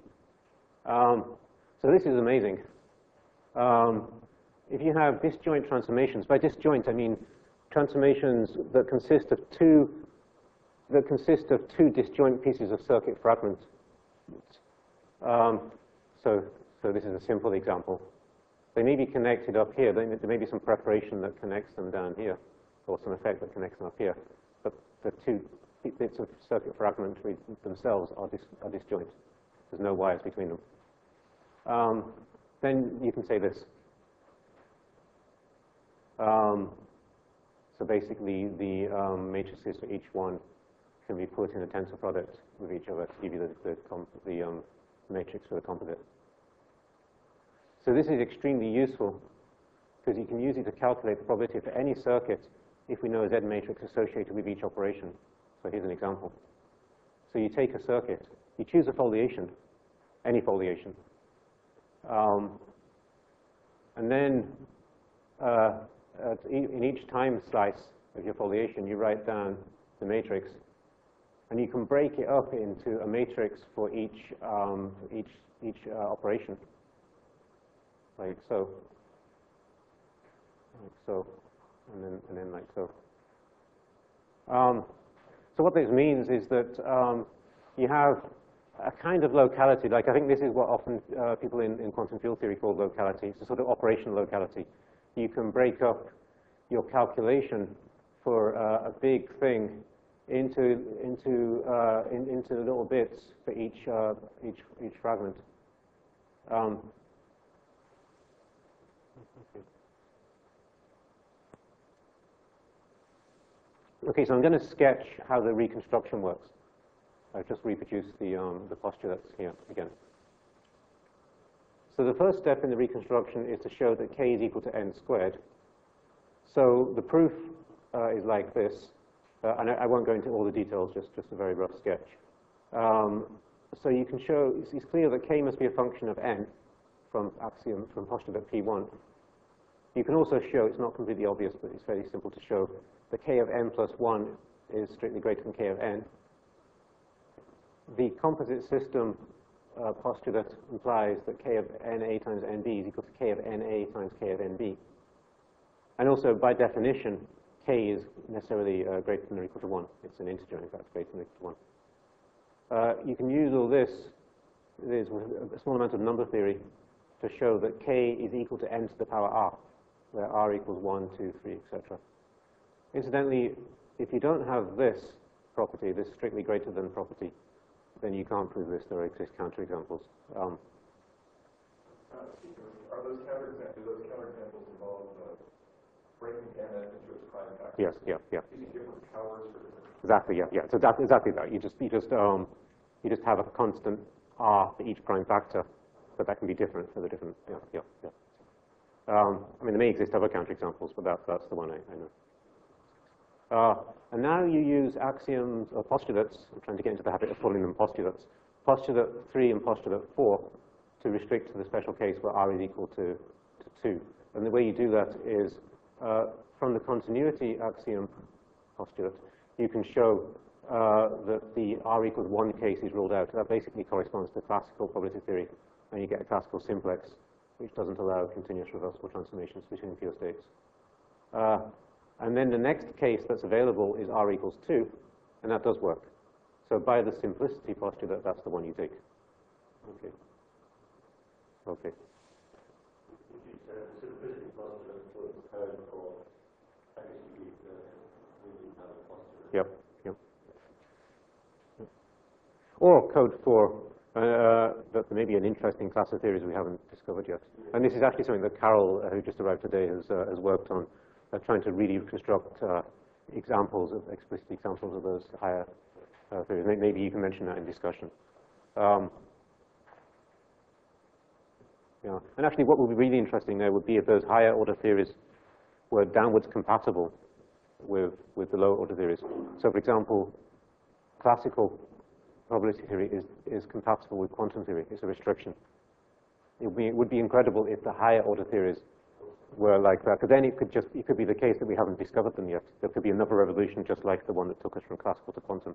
So this is amazing. If you have disjoint transformations, by disjoint I mean transformations that consist of two disjoint pieces of circuit fragment. So this is a simple example. They may be connected up here. There may be some preparation that connects them down here, or some effect that connects them up here. But the two bits of circuit fragment themselves are disjoint. There's no wires between them. Then you can say this. So basically, the matrices for each one can be put in a tensor product with each other to give you the matrix for the composite. So this is extremely useful because you can use it to calculate the probability for any circuit if we know a Z matrix associated with each operation. So here's an example. So you take a circuit, you choose a foliation, any foliation, and then in each time slice of your foliation, you write down the matrix, and you can break it up into a matrix for each operation, like so, and then like so. So what this means is that you have a kind of locality, like I think this is what often people in quantum field theory call locality. It's a sort of operational locality. You can break up your calculation for a big thing into little bits for each fragment. Okay, so I'm going to sketch how the reconstruction works. I've just reproduced the postulates here again. So the first step in the reconstruction is to show that k is equal to n squared. So the proof is like this, and I won't go into all the details, just a very rough sketch. So you can show, it's clear that k must be a function of n from postulate P1. You can also show, it's not completely obvious, but it's fairly simple to show, that k of n plus 1 is strictly greater than k of n. The composite system postulate implies that k of na times nb is equal to k of na times k of nb. And also, by definition, k is necessarily greater than or equal to 1. It's an integer, in fact, greater than or equal to 1. You can use all this with a small amount of number theory to show that k is equal to n to the power r, where r equals 1, 2, 3, etc. Incidentally, if you don't have this property, this strictly greater than property, then you can't prove this. There exist counterexamples. Are those counterexamples involve breaking n into its prime factor? Yes, yeah. Using different powers for different. Exactly, yeah. It's exactly that. You just have a constant r for each prime factor, but that can be different for the different. Yeah. I mean, there may exist other counterexamples, but that's the one I know. And now you use axioms or postulates. I'm trying to get into the habit of calling them postulates. Postulate 3 and postulate 4 to restrict to the special case where r is equal to 2. And the way you do that is from the continuity axiom postulate, you can show that the r equals 1 case is ruled out. That basically corresponds to classical probability theory, and you get a classical simplex, which doesn't allow continuous reversible transformations between pure states. And then the next case that's available is r equals 2, and that does work. So by the simplicity postulate, that's the one you take. Okay. If you say the simplicity postulate was code for, I guess you need another postulate. Yep. Or code for that may be an interesting class of theories we haven't discovered yet. And this is actually something that Carol, who just arrived today, has worked on, trying to really construct explicit examples of those higher theories. Maybe you can mention that in discussion. And actually, what would be really interesting there would be if those higher order theories were downwards compatible with the lower order theories. So, for example, classical probability theory is compatible with quantum theory. It's a restriction. It would be incredible if the higher order theories were like that, because then it could be the case that we haven't discovered them yet. There could be another revolution just like the one that took us from classical to quantum.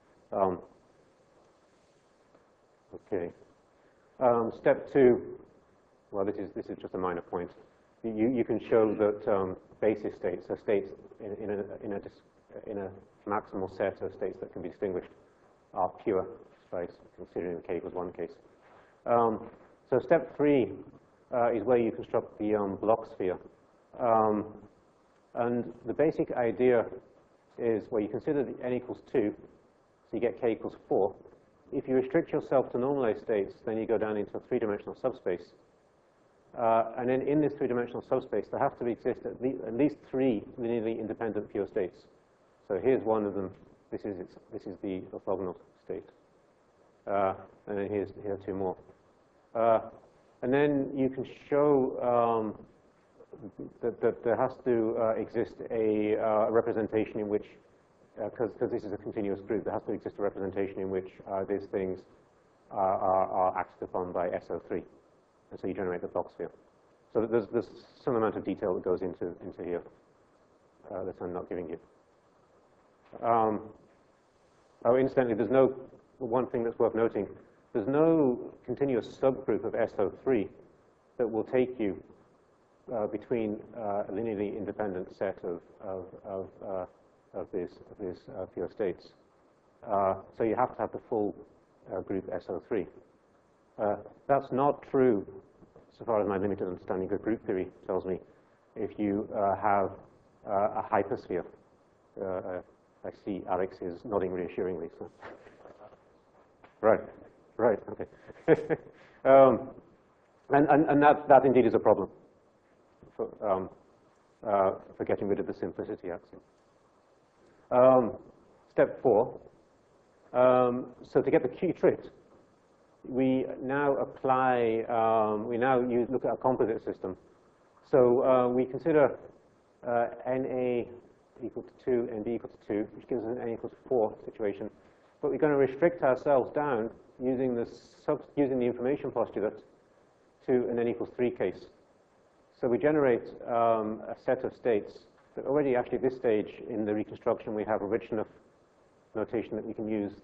Okay. Step 2. Well, this is just a minor point. You can show that basis states, so states in a maximal set of states that can be distinguished, are pure, right? Considering the k equals 1 case. So step 3 is where you construct the block sphere. And the basic idea is where you consider the n equals 2, so you get k equals 4. If you restrict yourself to normalized states, then you go down into a 3-dimensional subspace. And then in this 3-dimensional subspace, there have to exist at least 3 linearly independent pure states. So here's one of them. This is the orthogonal state. And then here are 2 more. And then you can show that there has to exist a representation in which, because this is a continuous group, there has to exist a representation in which these things are acted upon by SO3. And so you generate the block sphere. So there's some amount of detail that goes into here that I'm not giving you. Incidentally, there's one thing that's worth noting. There's no continuous subgroup of SO3 that will take you between a linearly independent set of these pure states. So you have to have the full group SO3. That's not true, so far as my limited understanding of group theory tells me, if you have a hypersphere. I see Alex is nodding reassuringly. So. Right, okay. And that indeed is a problem for getting rid of the simplicity axiom. Step 4. So to get the Q-trit, we now look at a composite system. So we consider NA equal to 2 and B equal to 2, which gives us an N equals 4 situation. But we're going to restrict ourselves down using the information postulate to an N equals 3 case. So we generate a set of states that already actually at this stage in the reconstruction we have a rich enough notation that we can use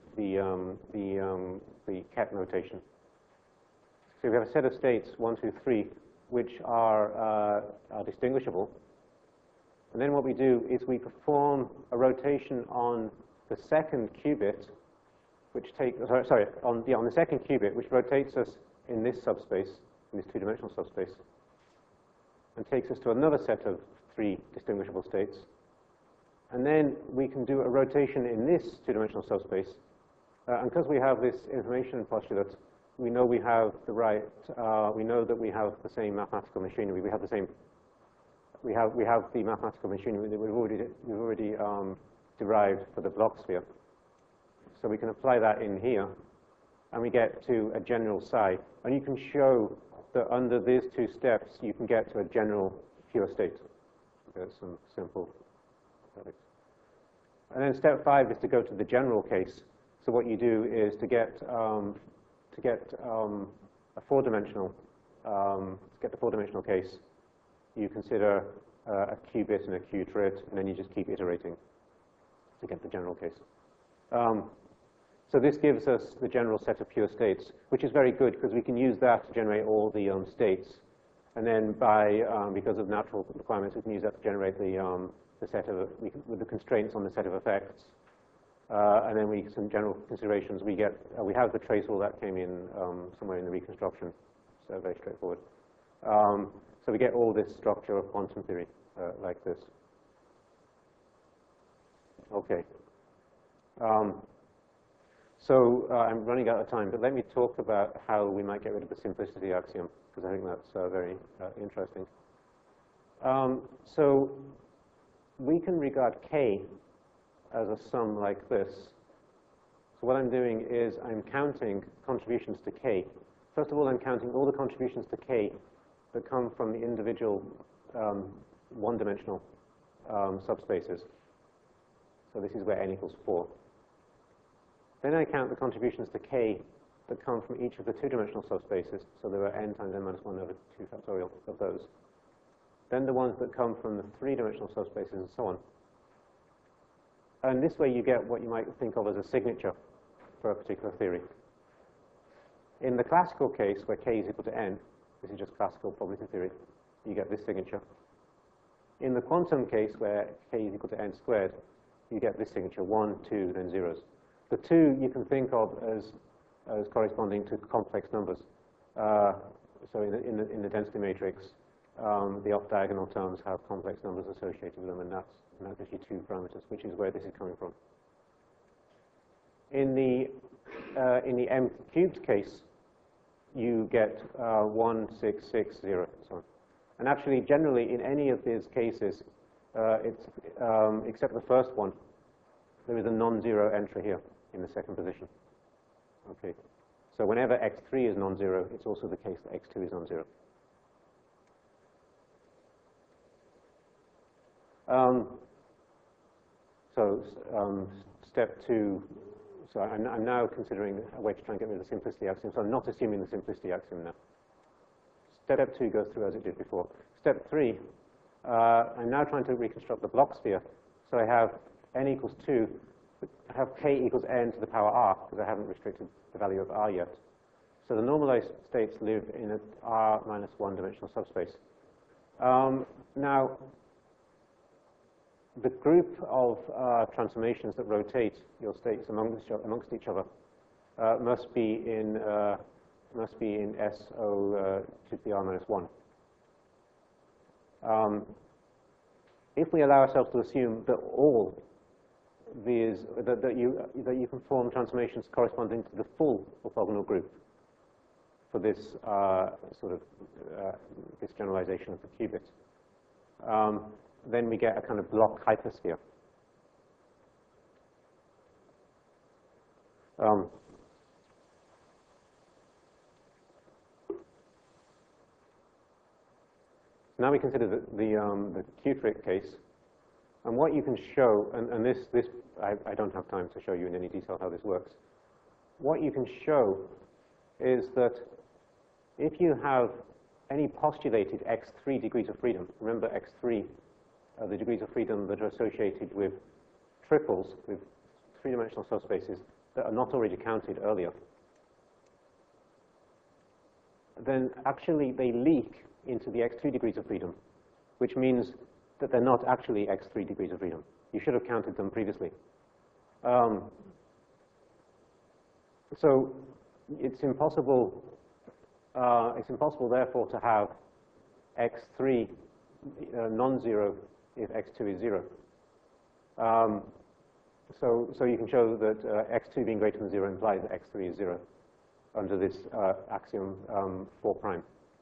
the ket notation. So we have a set of states 1, 2, 3, which are distinguishable And then what we do is we perform a rotation on the second qubit, which on the second qubit, which rotates us in this subspace, in this two-dimensional subspace, and takes us to another set of 3 distinguishable states. And then we can do a rotation in this two-dimensional subspace. And because we have this information postulate, we know we have the right, we know that we have the same mathematical machinery. We have the same, we have the mathematical machinery that we've already derived for the Bloch sphere. So we can apply that in here, and we get to a general psi. And you can show that under these 2 steps, you can get to a general pure state. There's some simple mathematics. And then step 5 is to go to the general case. So what you do is to get a 4-dimensional, get the 4-dimensional case, you consider a qubit and a qubit, and then you just keep iterating to get the general case. So this gives us the general set of pure states, which is very good because we can use that to generate all the states. And then because of natural requirements, we can use that to generate the set of, with the constraints on the set of effects. And then some general considerations, we have the trace, all that came in somewhere in the reconstruction, so very straightforward. So we get all this structure of quantum theory like this. Okay. So I'm running out of time, but let me talk about how we might get rid of the simplicity axiom, because I think that's very interesting. So we can regard K as a sum like this. So what I'm doing is I'm counting contributions to K. First of all, I'm counting all the contributions to K that come from the individual one-dimensional subspaces. So this is where n equals 4. Then I count the contributions to K that come from each of the two-dimensional subspaces. So there are n times n minus 1 over 2 factorial of those. Then the ones that come from the three-dimensional subspaces and so on. And this way you get what you might think of as a signature for a particular theory. In the classical case, where K is equal to n, this is just classical probability theory, you get this signature. In the quantum case, where K is equal to n squared, you get this signature, 1, 2, then zeros. The 2 you can think of as corresponding to complex numbers. So in the density matrix, the off-diagonal terms have complex numbers associated with them, and that gives you 2 parameters, which is where this is coming from. In the m cubed case, you get 1, 6, 6, 0, so on. And actually, generally, in any of these cases, except the first one, there is a non-zero entry here in the second position. Okay. So whenever x3 is non-zero, it's also the case that x2 is non-zero. Step 2, so I'm now considering a way to try and get rid of the simplicity axiom, so I'm not assuming the simplicity axiom now. Step 2 goes through as it did before. Step 3, I'm now trying to reconstruct the Bloch sphere. So I have n equals 2, I have k equals n to the power r, because I haven't restricted the value of r yet. So the normalized states live in an r minus 1 dimensional subspace. Now, the group of transformations that rotate your states amongst each other must be in SO to the r minus 1. If we allow ourselves to assume that all these that you can form transformations corresponding to the full orthogonal group for this this generalization of the qubit, then we get a kind of Bloch hypersphere. Now we consider the Q-trick case, and what you can show, and this I don't have time to show you in any detail how this works. What you can show is that if you have any postulated x3 degrees of freedom, remember x3 are the degrees of freedom that are associated with triples, with three-dimensional subspaces that are not already counted earlier, then actually they leak into the x2 degrees of freedom, which means that they're not actually x3 degrees of freedom. You should have counted them previously. So it's impossible, therefore, to have x3 non-zero if x2 is 0. So you can show that x2 being greater than 0 implies that x3 is 0 under this axiom 4 prime.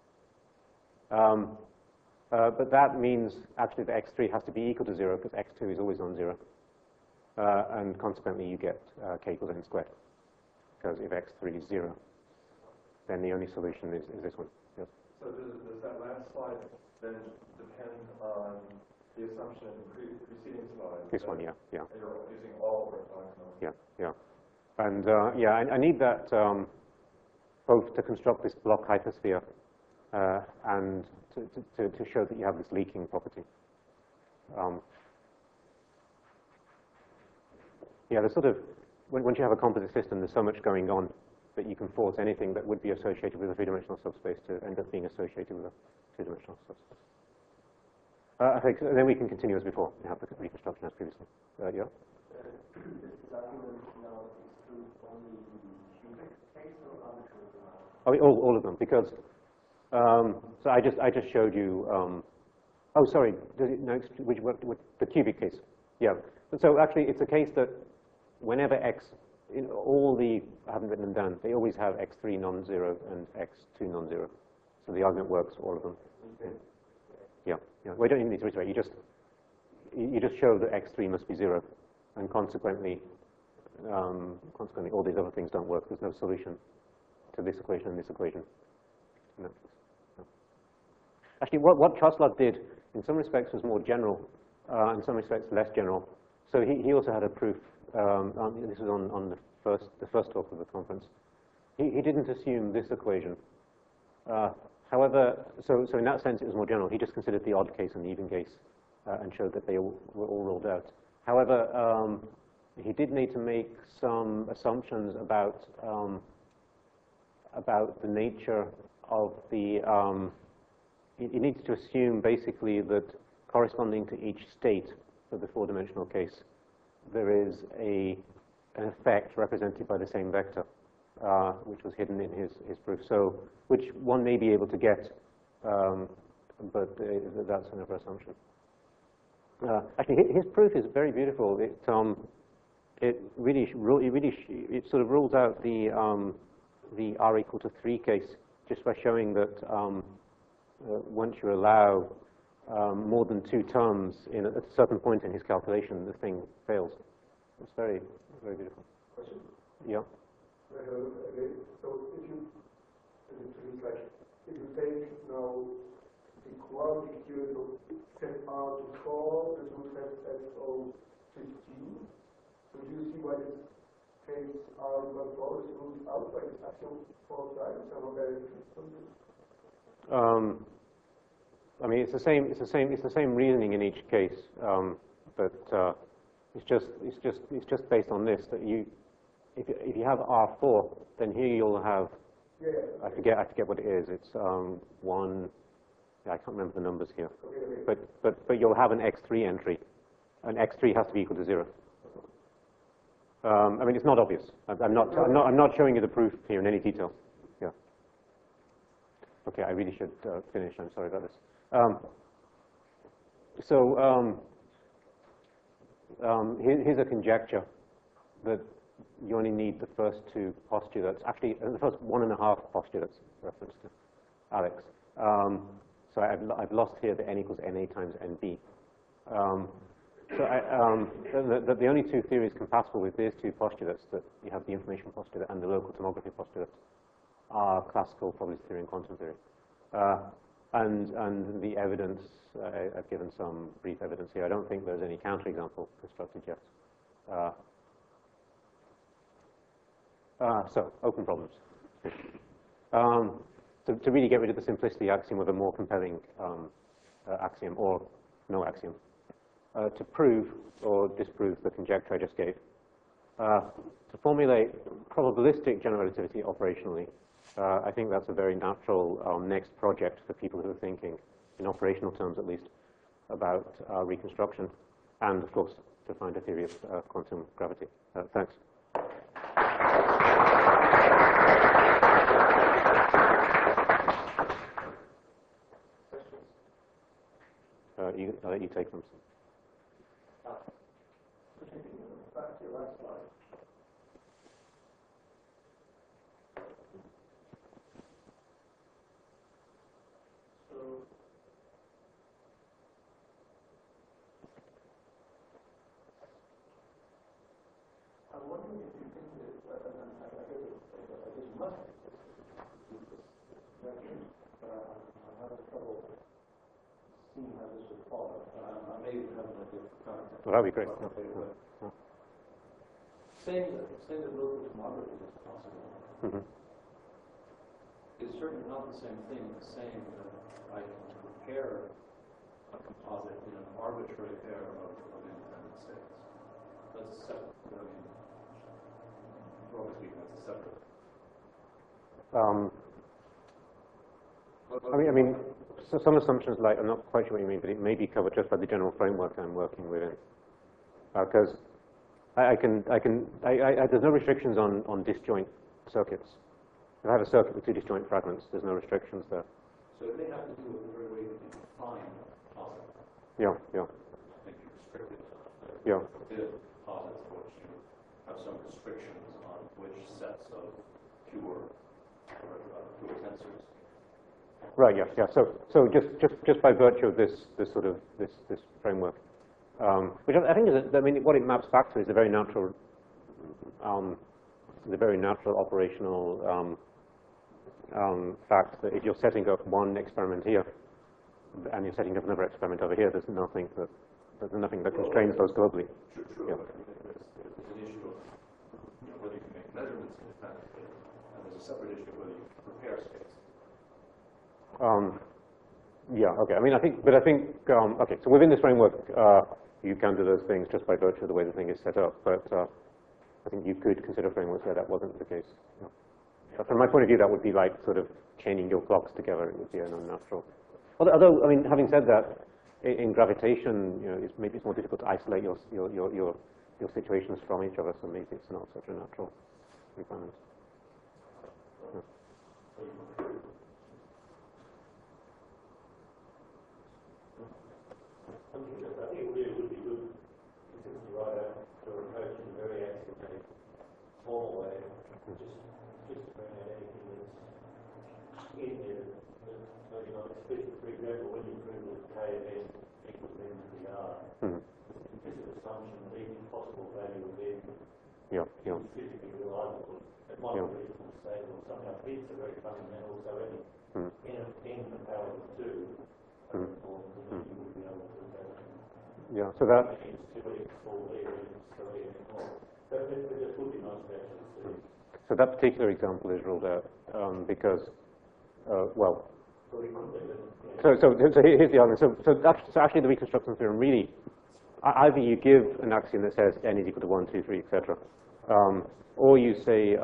But that means actually that x3 has to be equal to 0 because x2 is always non-zero. And consequently, you get k equals n squared. Because if x3 is 0, then the only solution is this one. Yes. So does that last slide then depend on the assumption in the preceding slide? This one, yeah. You're using all orthogonal. Yeah. And I need that both to construct this block hypersphere and to show that you have this leaking property. There's sort of, once you have a composite system, there's so much going on that you can force anything that would be associated with a three-dimensional subspace to end up being associated with a two-dimensional subspace. I think then we can continue as before. We have the reconstruction as previously. Yeah? This argument now is true only in the cubic case or other cases? All of them, because so I just showed you. Oh, sorry. Does it, no, what, the cubic case? Yeah. So actually, it's a case that whenever x, in all the, I haven't written them down. They always have x3 non-zero and x2 non-zero. So the argument works for all of them. Yeah. Well, you don't even need to iterate. You just show that x3 must be 0, and consequently, all these other things don't work. There's no solution to this equation and this equation. No. Actually, what Choslov did, in some respects, was more general, in some respects less general. So he also had a proof. This was on the first talk of the conference. He didn't assume this equation. However, so in that sense, it was more general. He just considered the odd case and the even case and showed that they were all ruled out. However, he did need to make some assumptions about the nature of the. He needs to assume basically that corresponding to each state of the four-dimensional case, there is an effect represented by the same vector, which was hidden in his proof. So, which one may be able to get, but that's another assumption. Actually, his proof is very beautiful. It sort of rules out the r equal to 3 case just by showing that once you allow more than 2 terms at a certain point in his calculation, the thing fails. It's very, very beautiful. Question? Yeah. So if you take now the quadratic unit of set R to 4, this would have SO 15. So do you see why this takes R equal 4 is ruled out by this axiom 4 times? I'm not very interested in this. I mean, it's the same reasoning in each case, but it's just based on this that if you have R4, then here you'll have I forget what it is. It's 1. Yeah, I can't remember the numbers here. But you'll have an x3 entry, and x3 has to be equal to 0. I mean, it's not obvious. I'm not showing you the proof here in any detail. Yeah. Okay, I really should finish. I'm sorry about this. Here's a conjecture that you only need the first 2 postulates, actually the first 1.5 postulates, reference to Alex. So I've lost here the n equals na times nb. The only 2 theories compatible with these 2 postulates, that you have the information postulate and the local tomography postulate, are classical probability theory and quantum theory. And the evidence, I've given some brief evidence here. I don't think there's any counterexample constructed yet. So, open problems. To really get rid of the simplicity axiom with a more compelling axiom, or no axiom. To prove or disprove the conjecture I just gave. To formulate probabilistic general relativity operationally, I think that's a very natural next project for people who are thinking, in operational terms at least, about reconstruction, and of course to find a theory of quantum gravity. Thanks. I'll let you take them. Back to your last slide. So, I'm wondering if you think that, and I guess you must think but I'm having trouble seeing how this would follow. I may even have an idea of context. Well, that'd be great. Saying that local tomography is possible Mm-hmm. is certainly not the same thing as saying that I can prepare a composite in an arbitrary pair of independent states. That's a separate, broadly speaking, that's a separate. I mean, so some assumptions, like, I'm not quite sure what you mean, but it may be covered just by the general framework I'm working within. Because there's no restrictions on disjoint circuits. If I have a circuit with two disjoint fragments, there's no restrictions there. So it may have to do with the very way you define posits. Yeah, yeah. Make you restricted. Yeah. Posits which you have some restrictions on which sets of pure tensors. Right. Yeah. Yeah. So just by virtue of this framework, which I think is, I mean, what it maps back to is the very natural operational fact that if you're setting up one experiment here and you're setting up another experiment over here, there's nothing that constrains those globally. True. Yeah. There's an issue of whether you can make measurements independently, and there's a separate issue of whether you can prepare states. Yeah. Okay. I mean, I think. Okay. So within this framework, you can do those things just by virtue of the way the thing is set up. But I think you could consider frameworks where that wasn't the case. Yeah. But from my point of view, that would be like sort of chaining your clocks together. It would be an unnatural. Although, I mean, having said that, in gravitation, maybe it's more difficult to isolate your situations from each other. So maybe it's not such a natural requirement. Yeah. I think it really would be good to write out your approach in a very academic, formal way, just to bring out anything that's in there, maybe not explicit. For example, when you prove that K of n equals n to the r, just an assumption that each possible value of n is physically reliable. It might be reasonable to say, well, somehow bits are very fundamental, so any n the power of 2 you would be able to do that. Yeah, so that. So that particular example is ruled out because, well. So here's the argument. So actually, the reconstruction theorem really, either you give an axiom that says n is equal to 1, 2, 3, etc., or you say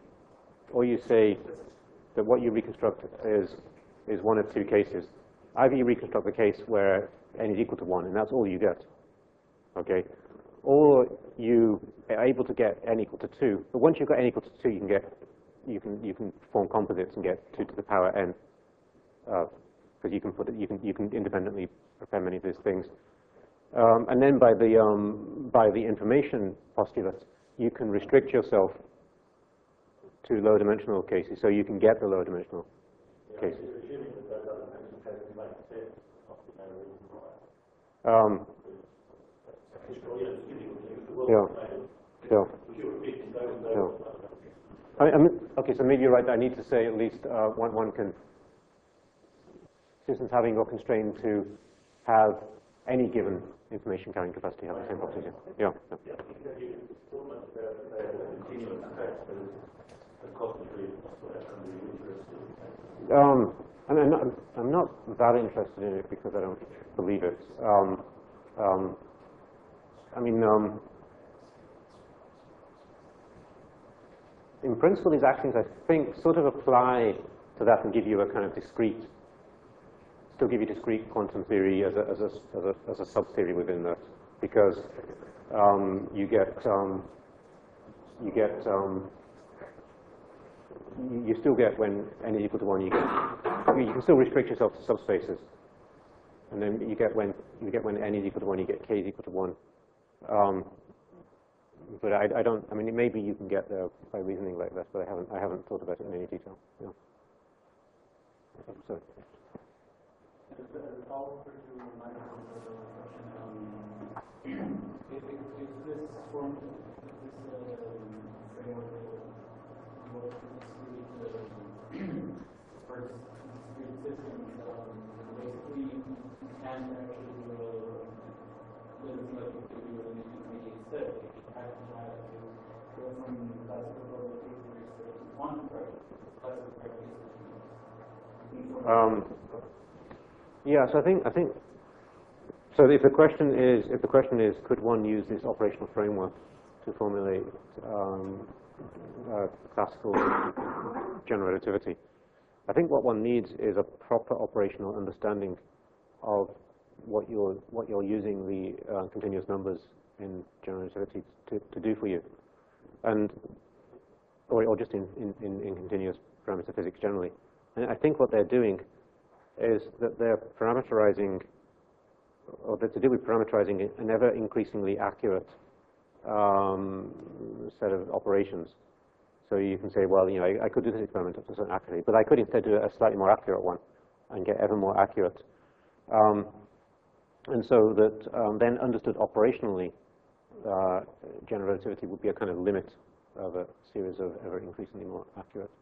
that what you reconstruct is one of two cases. Either you reconstruct the case where n is equal to 1, and that's all you get, okay? Or you are able to get n equal to 2, but once you've got n equal to 2, you can form composites and get 2 to the power n, because you can independently prepare many of these things. And then by the information postulate, you can restrict yourself to low dimensional cases, so you can get the low dimensional cases. Okay, so maybe you're right. I need to say at least one can, systems having or constrained to have any given information carrying capacity have the same properties. Yeah. I'm not that interested in it because I don't believe it. In principle, these axioms, I think, sort of apply to that and give you a kind of discrete still give you discrete quantum theory as a sub-theory within that, because you still get when n is equal to 1, you can still restrict yourself to subspaces, and then you get when n is equal to 1, you get k is equal to 1. But I don't. I mean, maybe you can get there by reasoning like this, but I haven't thought about it in any detail. Yeah. So. As a follow-up to my question, is this form, this framework more discrete for discrete systems, basically you can't actually do anything like you could do in an intermediate set. You have to go from classical probability theory to quantum classical probability. Yeah, so I think so. If the question is, could one use this operational framework to formulate classical general relativity? I think what one needs is a proper operational understanding of what you're using the continuous numbers in general relativity to do for you, or just in continuous parameter physics generally. And I think what they're doing is that they're parameterizing, or they're to do with parameterizing an ever increasingly accurate set of operations. So you can say, well, I could do this experiment up to a certain accuracy, but I could instead do a slightly more accurate one and get ever more accurate. And so that then understood operationally, general relativity would be a kind of limit of a series of ever increasingly more accurate.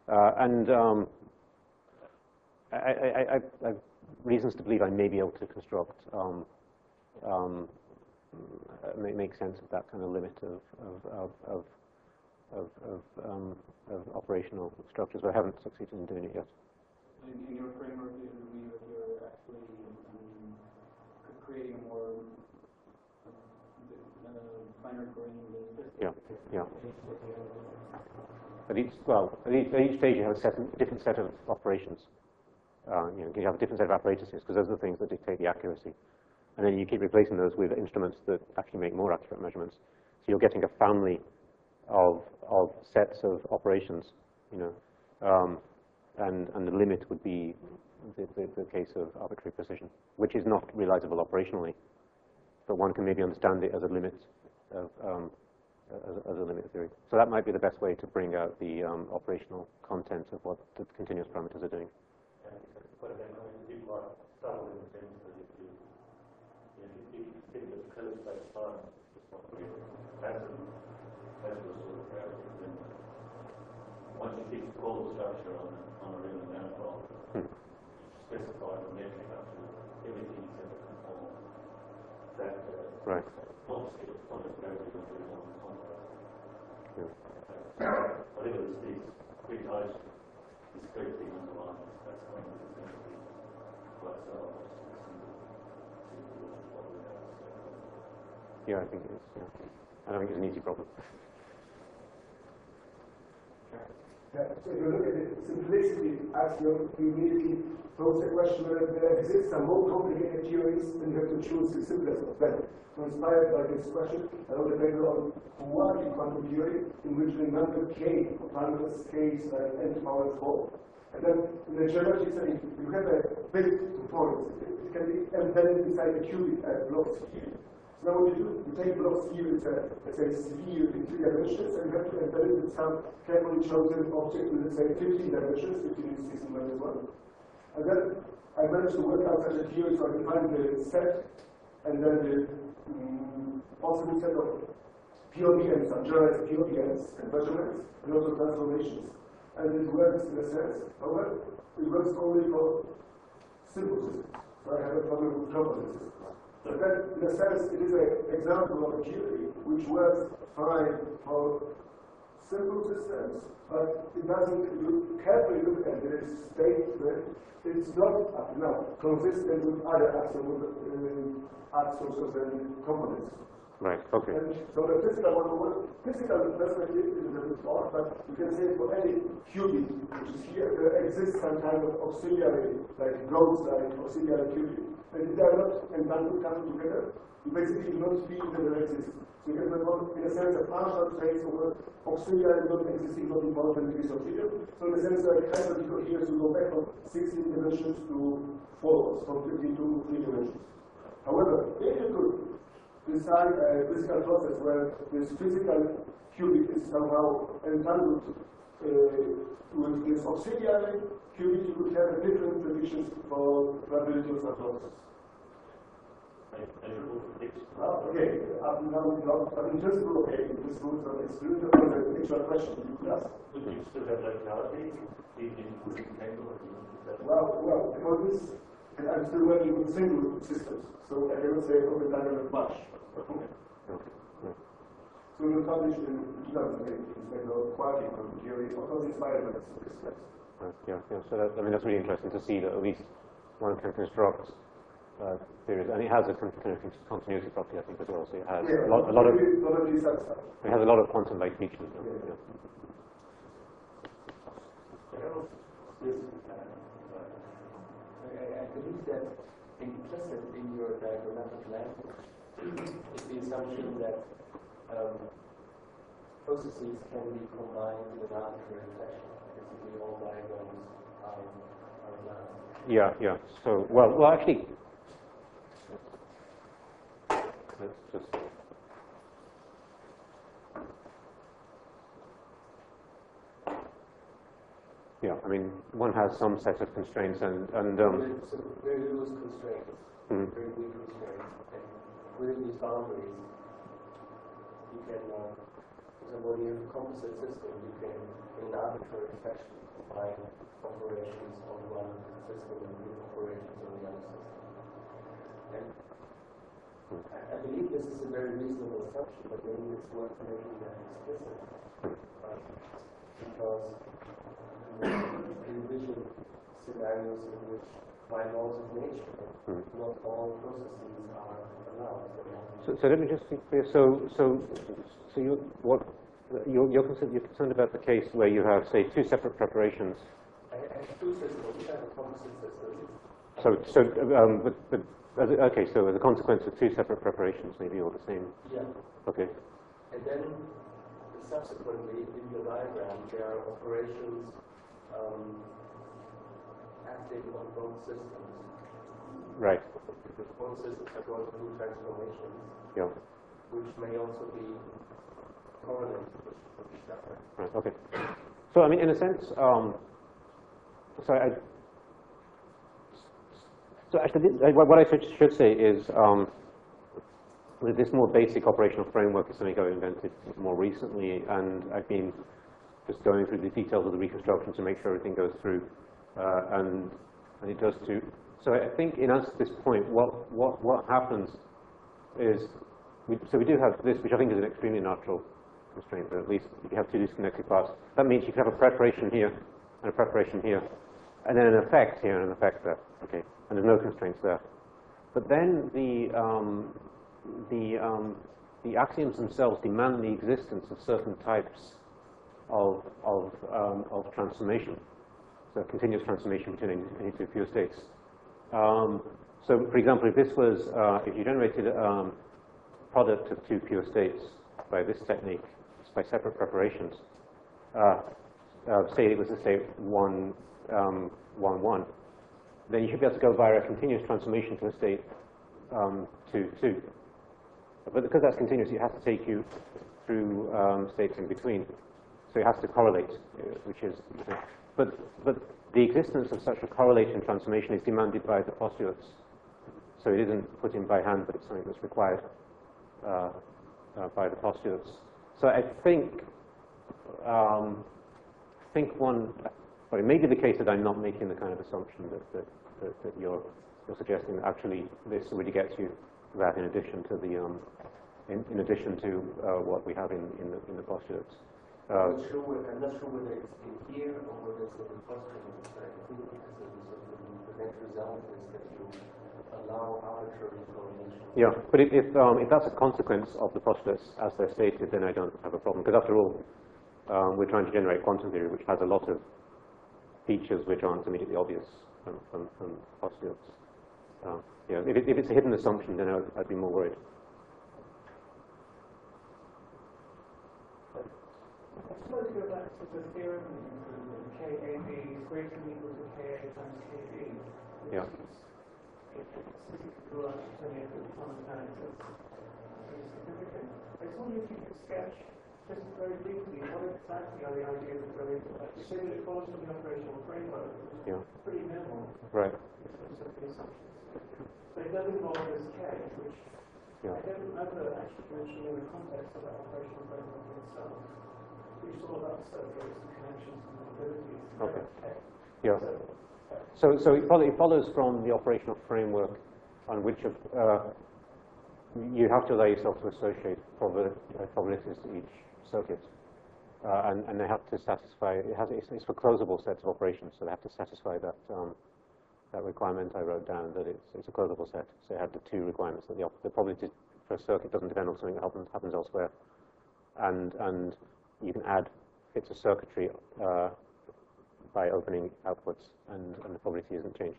I have reasons to believe I may be able to construct, make sense of that kind of limit of operational structures, but I haven't succeeded in doing it yet. In your framework, you mean that you're actually creating a more finer grained system? Yeah. At each stage you have a different set of operations. You have a different set of apparatuses, because those are the things that dictate the accuracy. And then you keep replacing those with instruments that actually make more accurate measurements. So you're getting a family of sets of operations, and the limit would be the case of arbitrary precision, which is not realizable operationally, but one can maybe understand it as a limit of as a limit theory. So that might be the best way to bring out the operational content of what the continuous parameters are doing. But then it's a bit more subtle in the sense that if you think that close space time is not really passive sort of gravity, then once you fix the causal structure on a real manifold, specify the metric up to everything except the conformal. That right. Obviously the point of gravity will be on the contrast. Yeah. I think it was these precise discrete thing underlying that's going to essentially quite so. Yeah, I think it is. Yeah. I don't think it's an easy problem. Yeah, so if you look at the simplicity axiom, you immediately pose the question whether there exists some more complicated theories, and you have to choose the simplest of them. So inspired by this question, I wrote a paper on Kawaki quantum theory, in which we number k, parameters k is n to the power 4. And then in the geometry setting, you have a bit to form. It can be embedded inside a cubic block sphere. So now what you do, you take a block sphere, it's a, let's say, sphere in 3 dimensions, and you have to embed it with some carefully chosen object with, let's say, 15 dimensions, 15 is 16 minus 1. And then I managed to work out such a theory, so I defined the set, and then the possible set of POBNs, some generalized POBNs and measurements, and also transformations. And it works in a sense. However, it works only for simple systems. So I have a problem with composite systems. But then, in a sense, it is an example of a theory which works fine for simple systems, but it doesn't, if you carefully look at the statement, it's not, up to now, consistent with other axioms and components. Right, okay. And so the physical perspective is a bit odd, but you can say for any cubic, which is here, there exists some kind of auxiliary, like blocks, like auxiliary cubic. And if they are not entangled, come together, you basically do not feel that they exist. So you have, in a sense, a partial trace of auxiliary not existing, not involvement in this auxiliary. So in a sense, like hyperlogical here, you go back from 16 dimensions to forwards, from 52 to 3 dimensions. However, if you could design a physical process where this physical cubic is somehow entangled with this auxiliary cubic, you could have different predictions for probability of such process. Okay, now, in principle, okay, this rules are excluded from the actual question you could ask. Would you still have locality, even if you couldn't tangle it? Well, because this, and I'm still working with single systems, so I cannot say open dynamic much. So we will publish in 2008, it's like a quarking on theory, of course it's environments. Yeah. So that, I mean, that's really interesting to see that at least one can construct theories, and it has a kind of continuity property, I think, as well. So it has a lot of it has a lot of quantum-like features. Yeah. I believe that implicit in your diagrammatic language is the assumption that processes can be combined in an arbitrary fashion. Basically, all diagrams are allowed. Yeah. So, well, actually, let's just. Yeah, I mean, one has some set of constraints, and so very loose constraints, very weak constraints, and within these boundaries, you can, for example, when you have a composite system, you can, in an arbitrary fashion, combine operations on one system with operations on the other system. And I believe this is a very reasonable assumption, but maybe it's worth making that explicit, because envision scenarios in which, by laws of nature, not all processes are allowed. So let me just be clear. So you're concerned about the case where you have, say, two separate preparations. I have two systems. I have a composite system. Okay. So as a consequence of two separate preparations, maybe all the same. Yeah. Okay. And then subsequently, in your diagram, there are operations acting on both systems. Right. Both systems are going through transformations, Yeah. which may also be correlated with each other. Right. Okay. So I mean, in a sense, so actually, what I should say is with this more basic operational framework is something I've invented more recently, and I've been just going through the details of the reconstruction to make sure everything goes through, and it does too. So I think in answer to this point, what happens is, we do have this, which I think is an extremely natural constraint, but at least you have two disconnected parts. That means you can have a preparation here and a preparation here, and then an effect here and an effect there. Okay, and there's no constraints there. But then the axioms themselves demand the existence of certain types of transformation, so continuous transformation between any two pure states. So, for example, if this was, if you generated a product of two pure states by this technique, by separate preparations, say it was the state 1, 1, 1, then you should be able to go via a continuous transformation to a state 2, 2. But because that's continuous, it has to take you through states in between. So it has to correlate, which is, but the existence of such a correlation transformation is demanded by the postulates. So it isn't put in by hand, but it's something that's required by the postulates. So I think well, it may be the case that I'm not making the kind of assumption that you're suggesting that actually this really gets you that in addition to the in addition to what we have in the postulates. I'm not sure whether it's in here or whether it's in the postulates. I think the net result is that you allow arbitrary correlation. Yeah, but if that's a consequence of the postulates as they're stated, then I don't have a problem. Because after all, we're trying to generate quantum theory, which has a lot of features which aren't immediately obvious from postulates. If it's a hidden assumption, then I'd be more worried. I suppose go back to the theorem KAB is greater than equal to KA times KB. Yeah. If it's go up to 28 times, that's pretty significant. I just wonder if you could sketch just very briefly what exactly are the ideas that go into that. You say that it follows from the operational framework, which is pretty minimal Right. in terms of the assumptions. But it does involve this K, which I don't remember actually mentioning in the context of that operational framework itself. We saw about circuits and connections and probabilities. Okay. Yeah. So it follows from the operational framework on which you have to allow yourself to associate probabilities to each circuit, and they have to satisfy. It's for closable sets of operations, so they have to satisfy that that requirement I wrote down, that it's a closable set. So you have the two requirements that the probability for a circuit doesn't depend on something that happens elsewhere, and you can add bits of circuitry by opening outputs, and the probability isn't changed.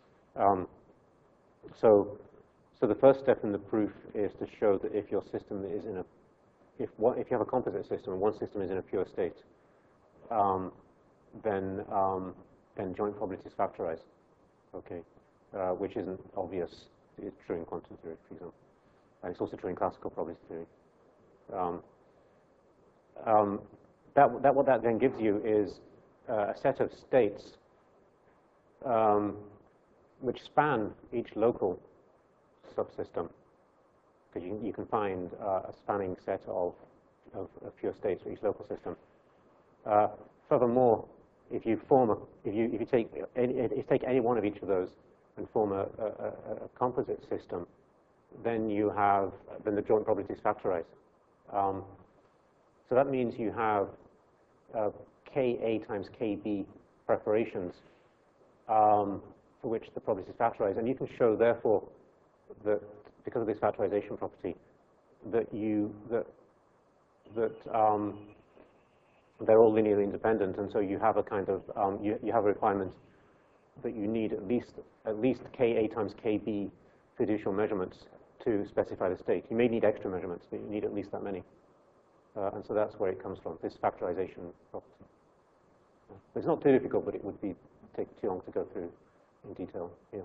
So the first step in the proof is to show that if your system is in a, if you have a composite system and one system is in a pure state, then joint probabilities factorize. Okay, which isn't obvious. It's true in quantum theory, for example, and it's also true in classical probability theory. What that then gives you is a set of states which span each local subsystem, because you can find a spanning set of pure states for each local system. Furthermore, if you take any one of each of those and form a composite system, then the joint probabilities factorize. So that means you have Ka times Kb preparations for which the probabilities factorize, and you can show therefore that because of this factorization property that they're all linearly independent, and so you have a kind of you have a requirement that you need at least Ka times Kb fiducial measurements to specify the state. You may need extra measurements, but you need at least that many. And so that's where it comes from, this factorization property. It's not too difficult, but it would take too long to go through in detail here.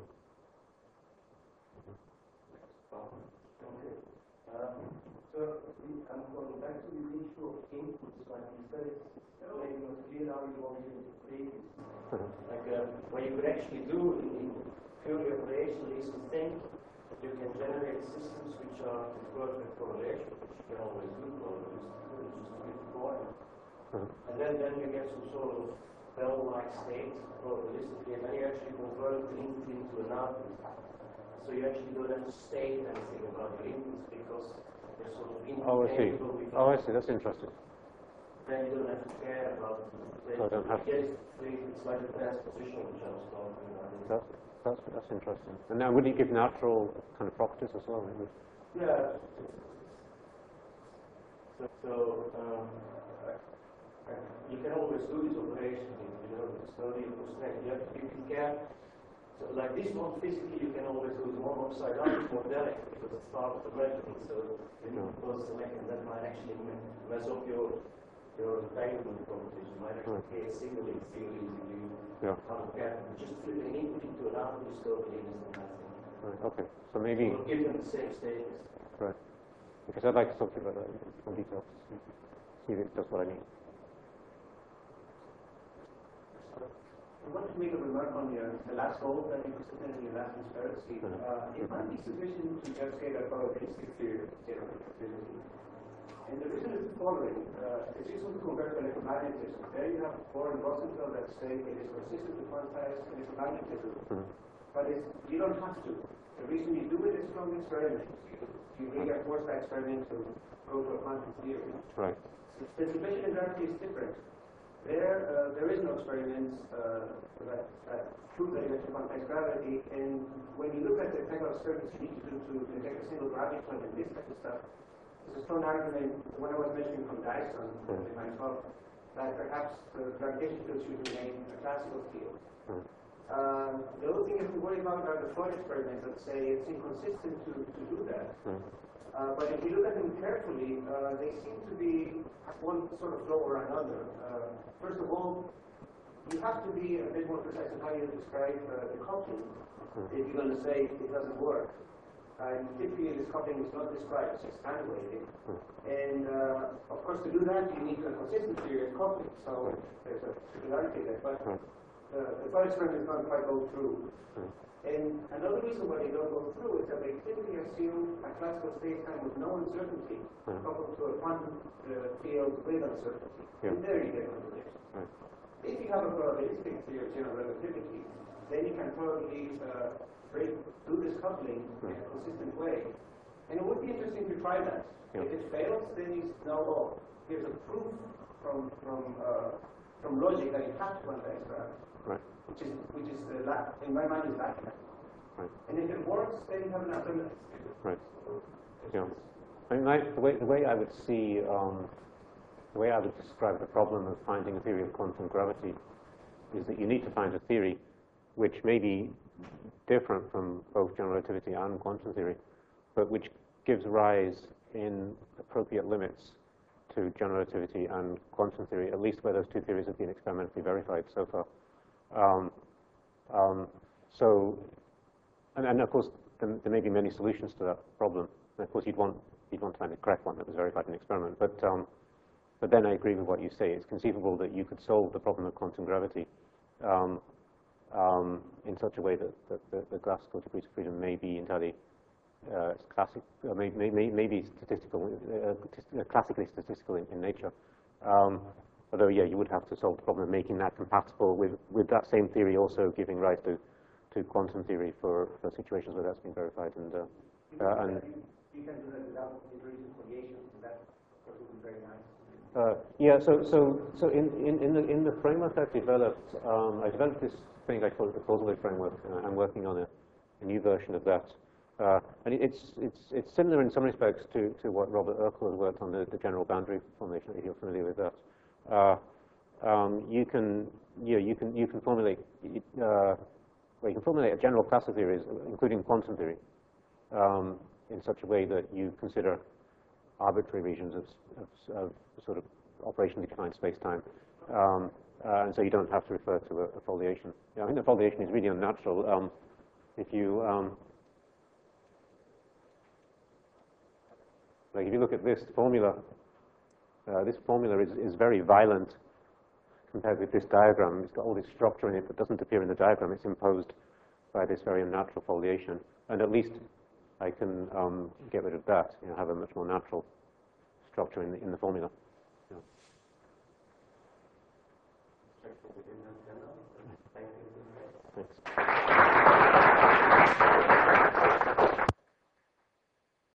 So I'm going back to the issue of inputs, like you said, maybe not clear how you want to interpret it. Like what you could actually do in purely operational is to think that you can generate systems which are in perfect correlation, which you can always do, or just to get the point. And then you get some sort of bell-like state probabilistically, and then you actually convert the input into an output. So you actually don't have to state anything about your inputs because they're sort of independent. Oh, I see. That's interesting. Then you don't have to care about the So I don't have to. It's like the transposition which I was talking about. That's interesting. And now, would it give natural kind of properties as well? Yeah. So you can always do this operation, it's no need for strength. You can get, so like this one physically you can always do the one upside down, it's more delicate because it's part of the measurement, so you close the neck and that might actually mess up your entanglement properties. You might actually create a signaling field if you can't get just flipping input into an output is totally innocent, I think. Right, okay. So maybe So give them the same status. right. Because I'd like to talk to you about that in some detail. See if it does what I need. I want to make a remark on the last goal that you presented in your last transparency. It might be sufficient to just say that probabilistic theory of generalizability. And the reason is the following. It's useful to compare to electromagnetism. There you have Bohr and Rosenfeld that say it is consistent with quantized electromagnetism. But you don't have to. The reason you do it is from experiments. You really are forced by experiment to go to a quantum theory. Right. Specification and gravity is different. There is no experiments that prove that you have quantized gravity, and when you look at the type of experiments you need to do to detect a single graviton and this type of stuff, there's a strong argument, when I was mentioning from Dyson in my talk, that perhaps the gravitational field should remain a classical field. Mm. The other thing you have to worry about are the Freud experiments that say it's inconsistent to do that. Mm. But if you look at them carefully, they seem to be one sort of flow or another. First of all, you have to be a bit more precise in how you describe the coupling if you're going to say it doesn't work. Typically, this coupling is not described, it's just hand waving. And of course, to do that, you need a consistent theory of coupling. So there's a similarity there. But the Freud experiment does not quite go through. And another reason why they don't go through is that they typically assume a classical space-time with no uncertainty coupled to a quantum field with uncertainty. And there you get contradiction. If you have a probabilistic theory of general relativity, then you can probably do this coupling in a consistent way. And it would be interesting to try that. If it fails, then you know, oh, here's a proof from logic that you have to quantize gravity. Which is in my mind is lacking. And if it works, then you have an alternative. Yeah. I mean, the way I would see, the way I would describe the problem of finding a theory of quantum gravity is that you need to find a theory which may be different from both general relativity and quantum theory, but which gives rise in appropriate limits to general relativity and quantum theory, at least where those two theories have been experimentally verified so far. And of course, there may be many solutions to that problem. And of course, you'd want to find the correct one that was verified in experiment. But then I agree with what you say. It's conceivable that you could solve the problem of quantum gravity in such a way that the classical degrees of freedom may be entirely maybe statistical, classically statistical in nature. Although, yeah, you would have to solve the problem of making that compatible with that same theory also giving rise to quantum theory for situations where that's been verified. You can do that without introducing foliation, so that would be very nice. Yeah, so in the framework I've developed, I developed this thing I call it the causal framework. I'm working on a new version of that. And it's similar in some respects to what Robert Urkel has worked on, the general boundary formulation, if you're familiar with that. You can formulate you can formulate a general class of theories, including quantum theory, in such a way that you consider arbitrary regions of sort of operationally defined space-time, and so you don't have to refer to a foliation. I think the foliation is really unnatural. If you if you look at this formula is very violent compared with this diagram. It's got all this structure in it that doesn't appear in the diagram. It's imposed by this very unnatural foliation. And at least I can get rid of that, have a much more natural structure in the formula. Thanks.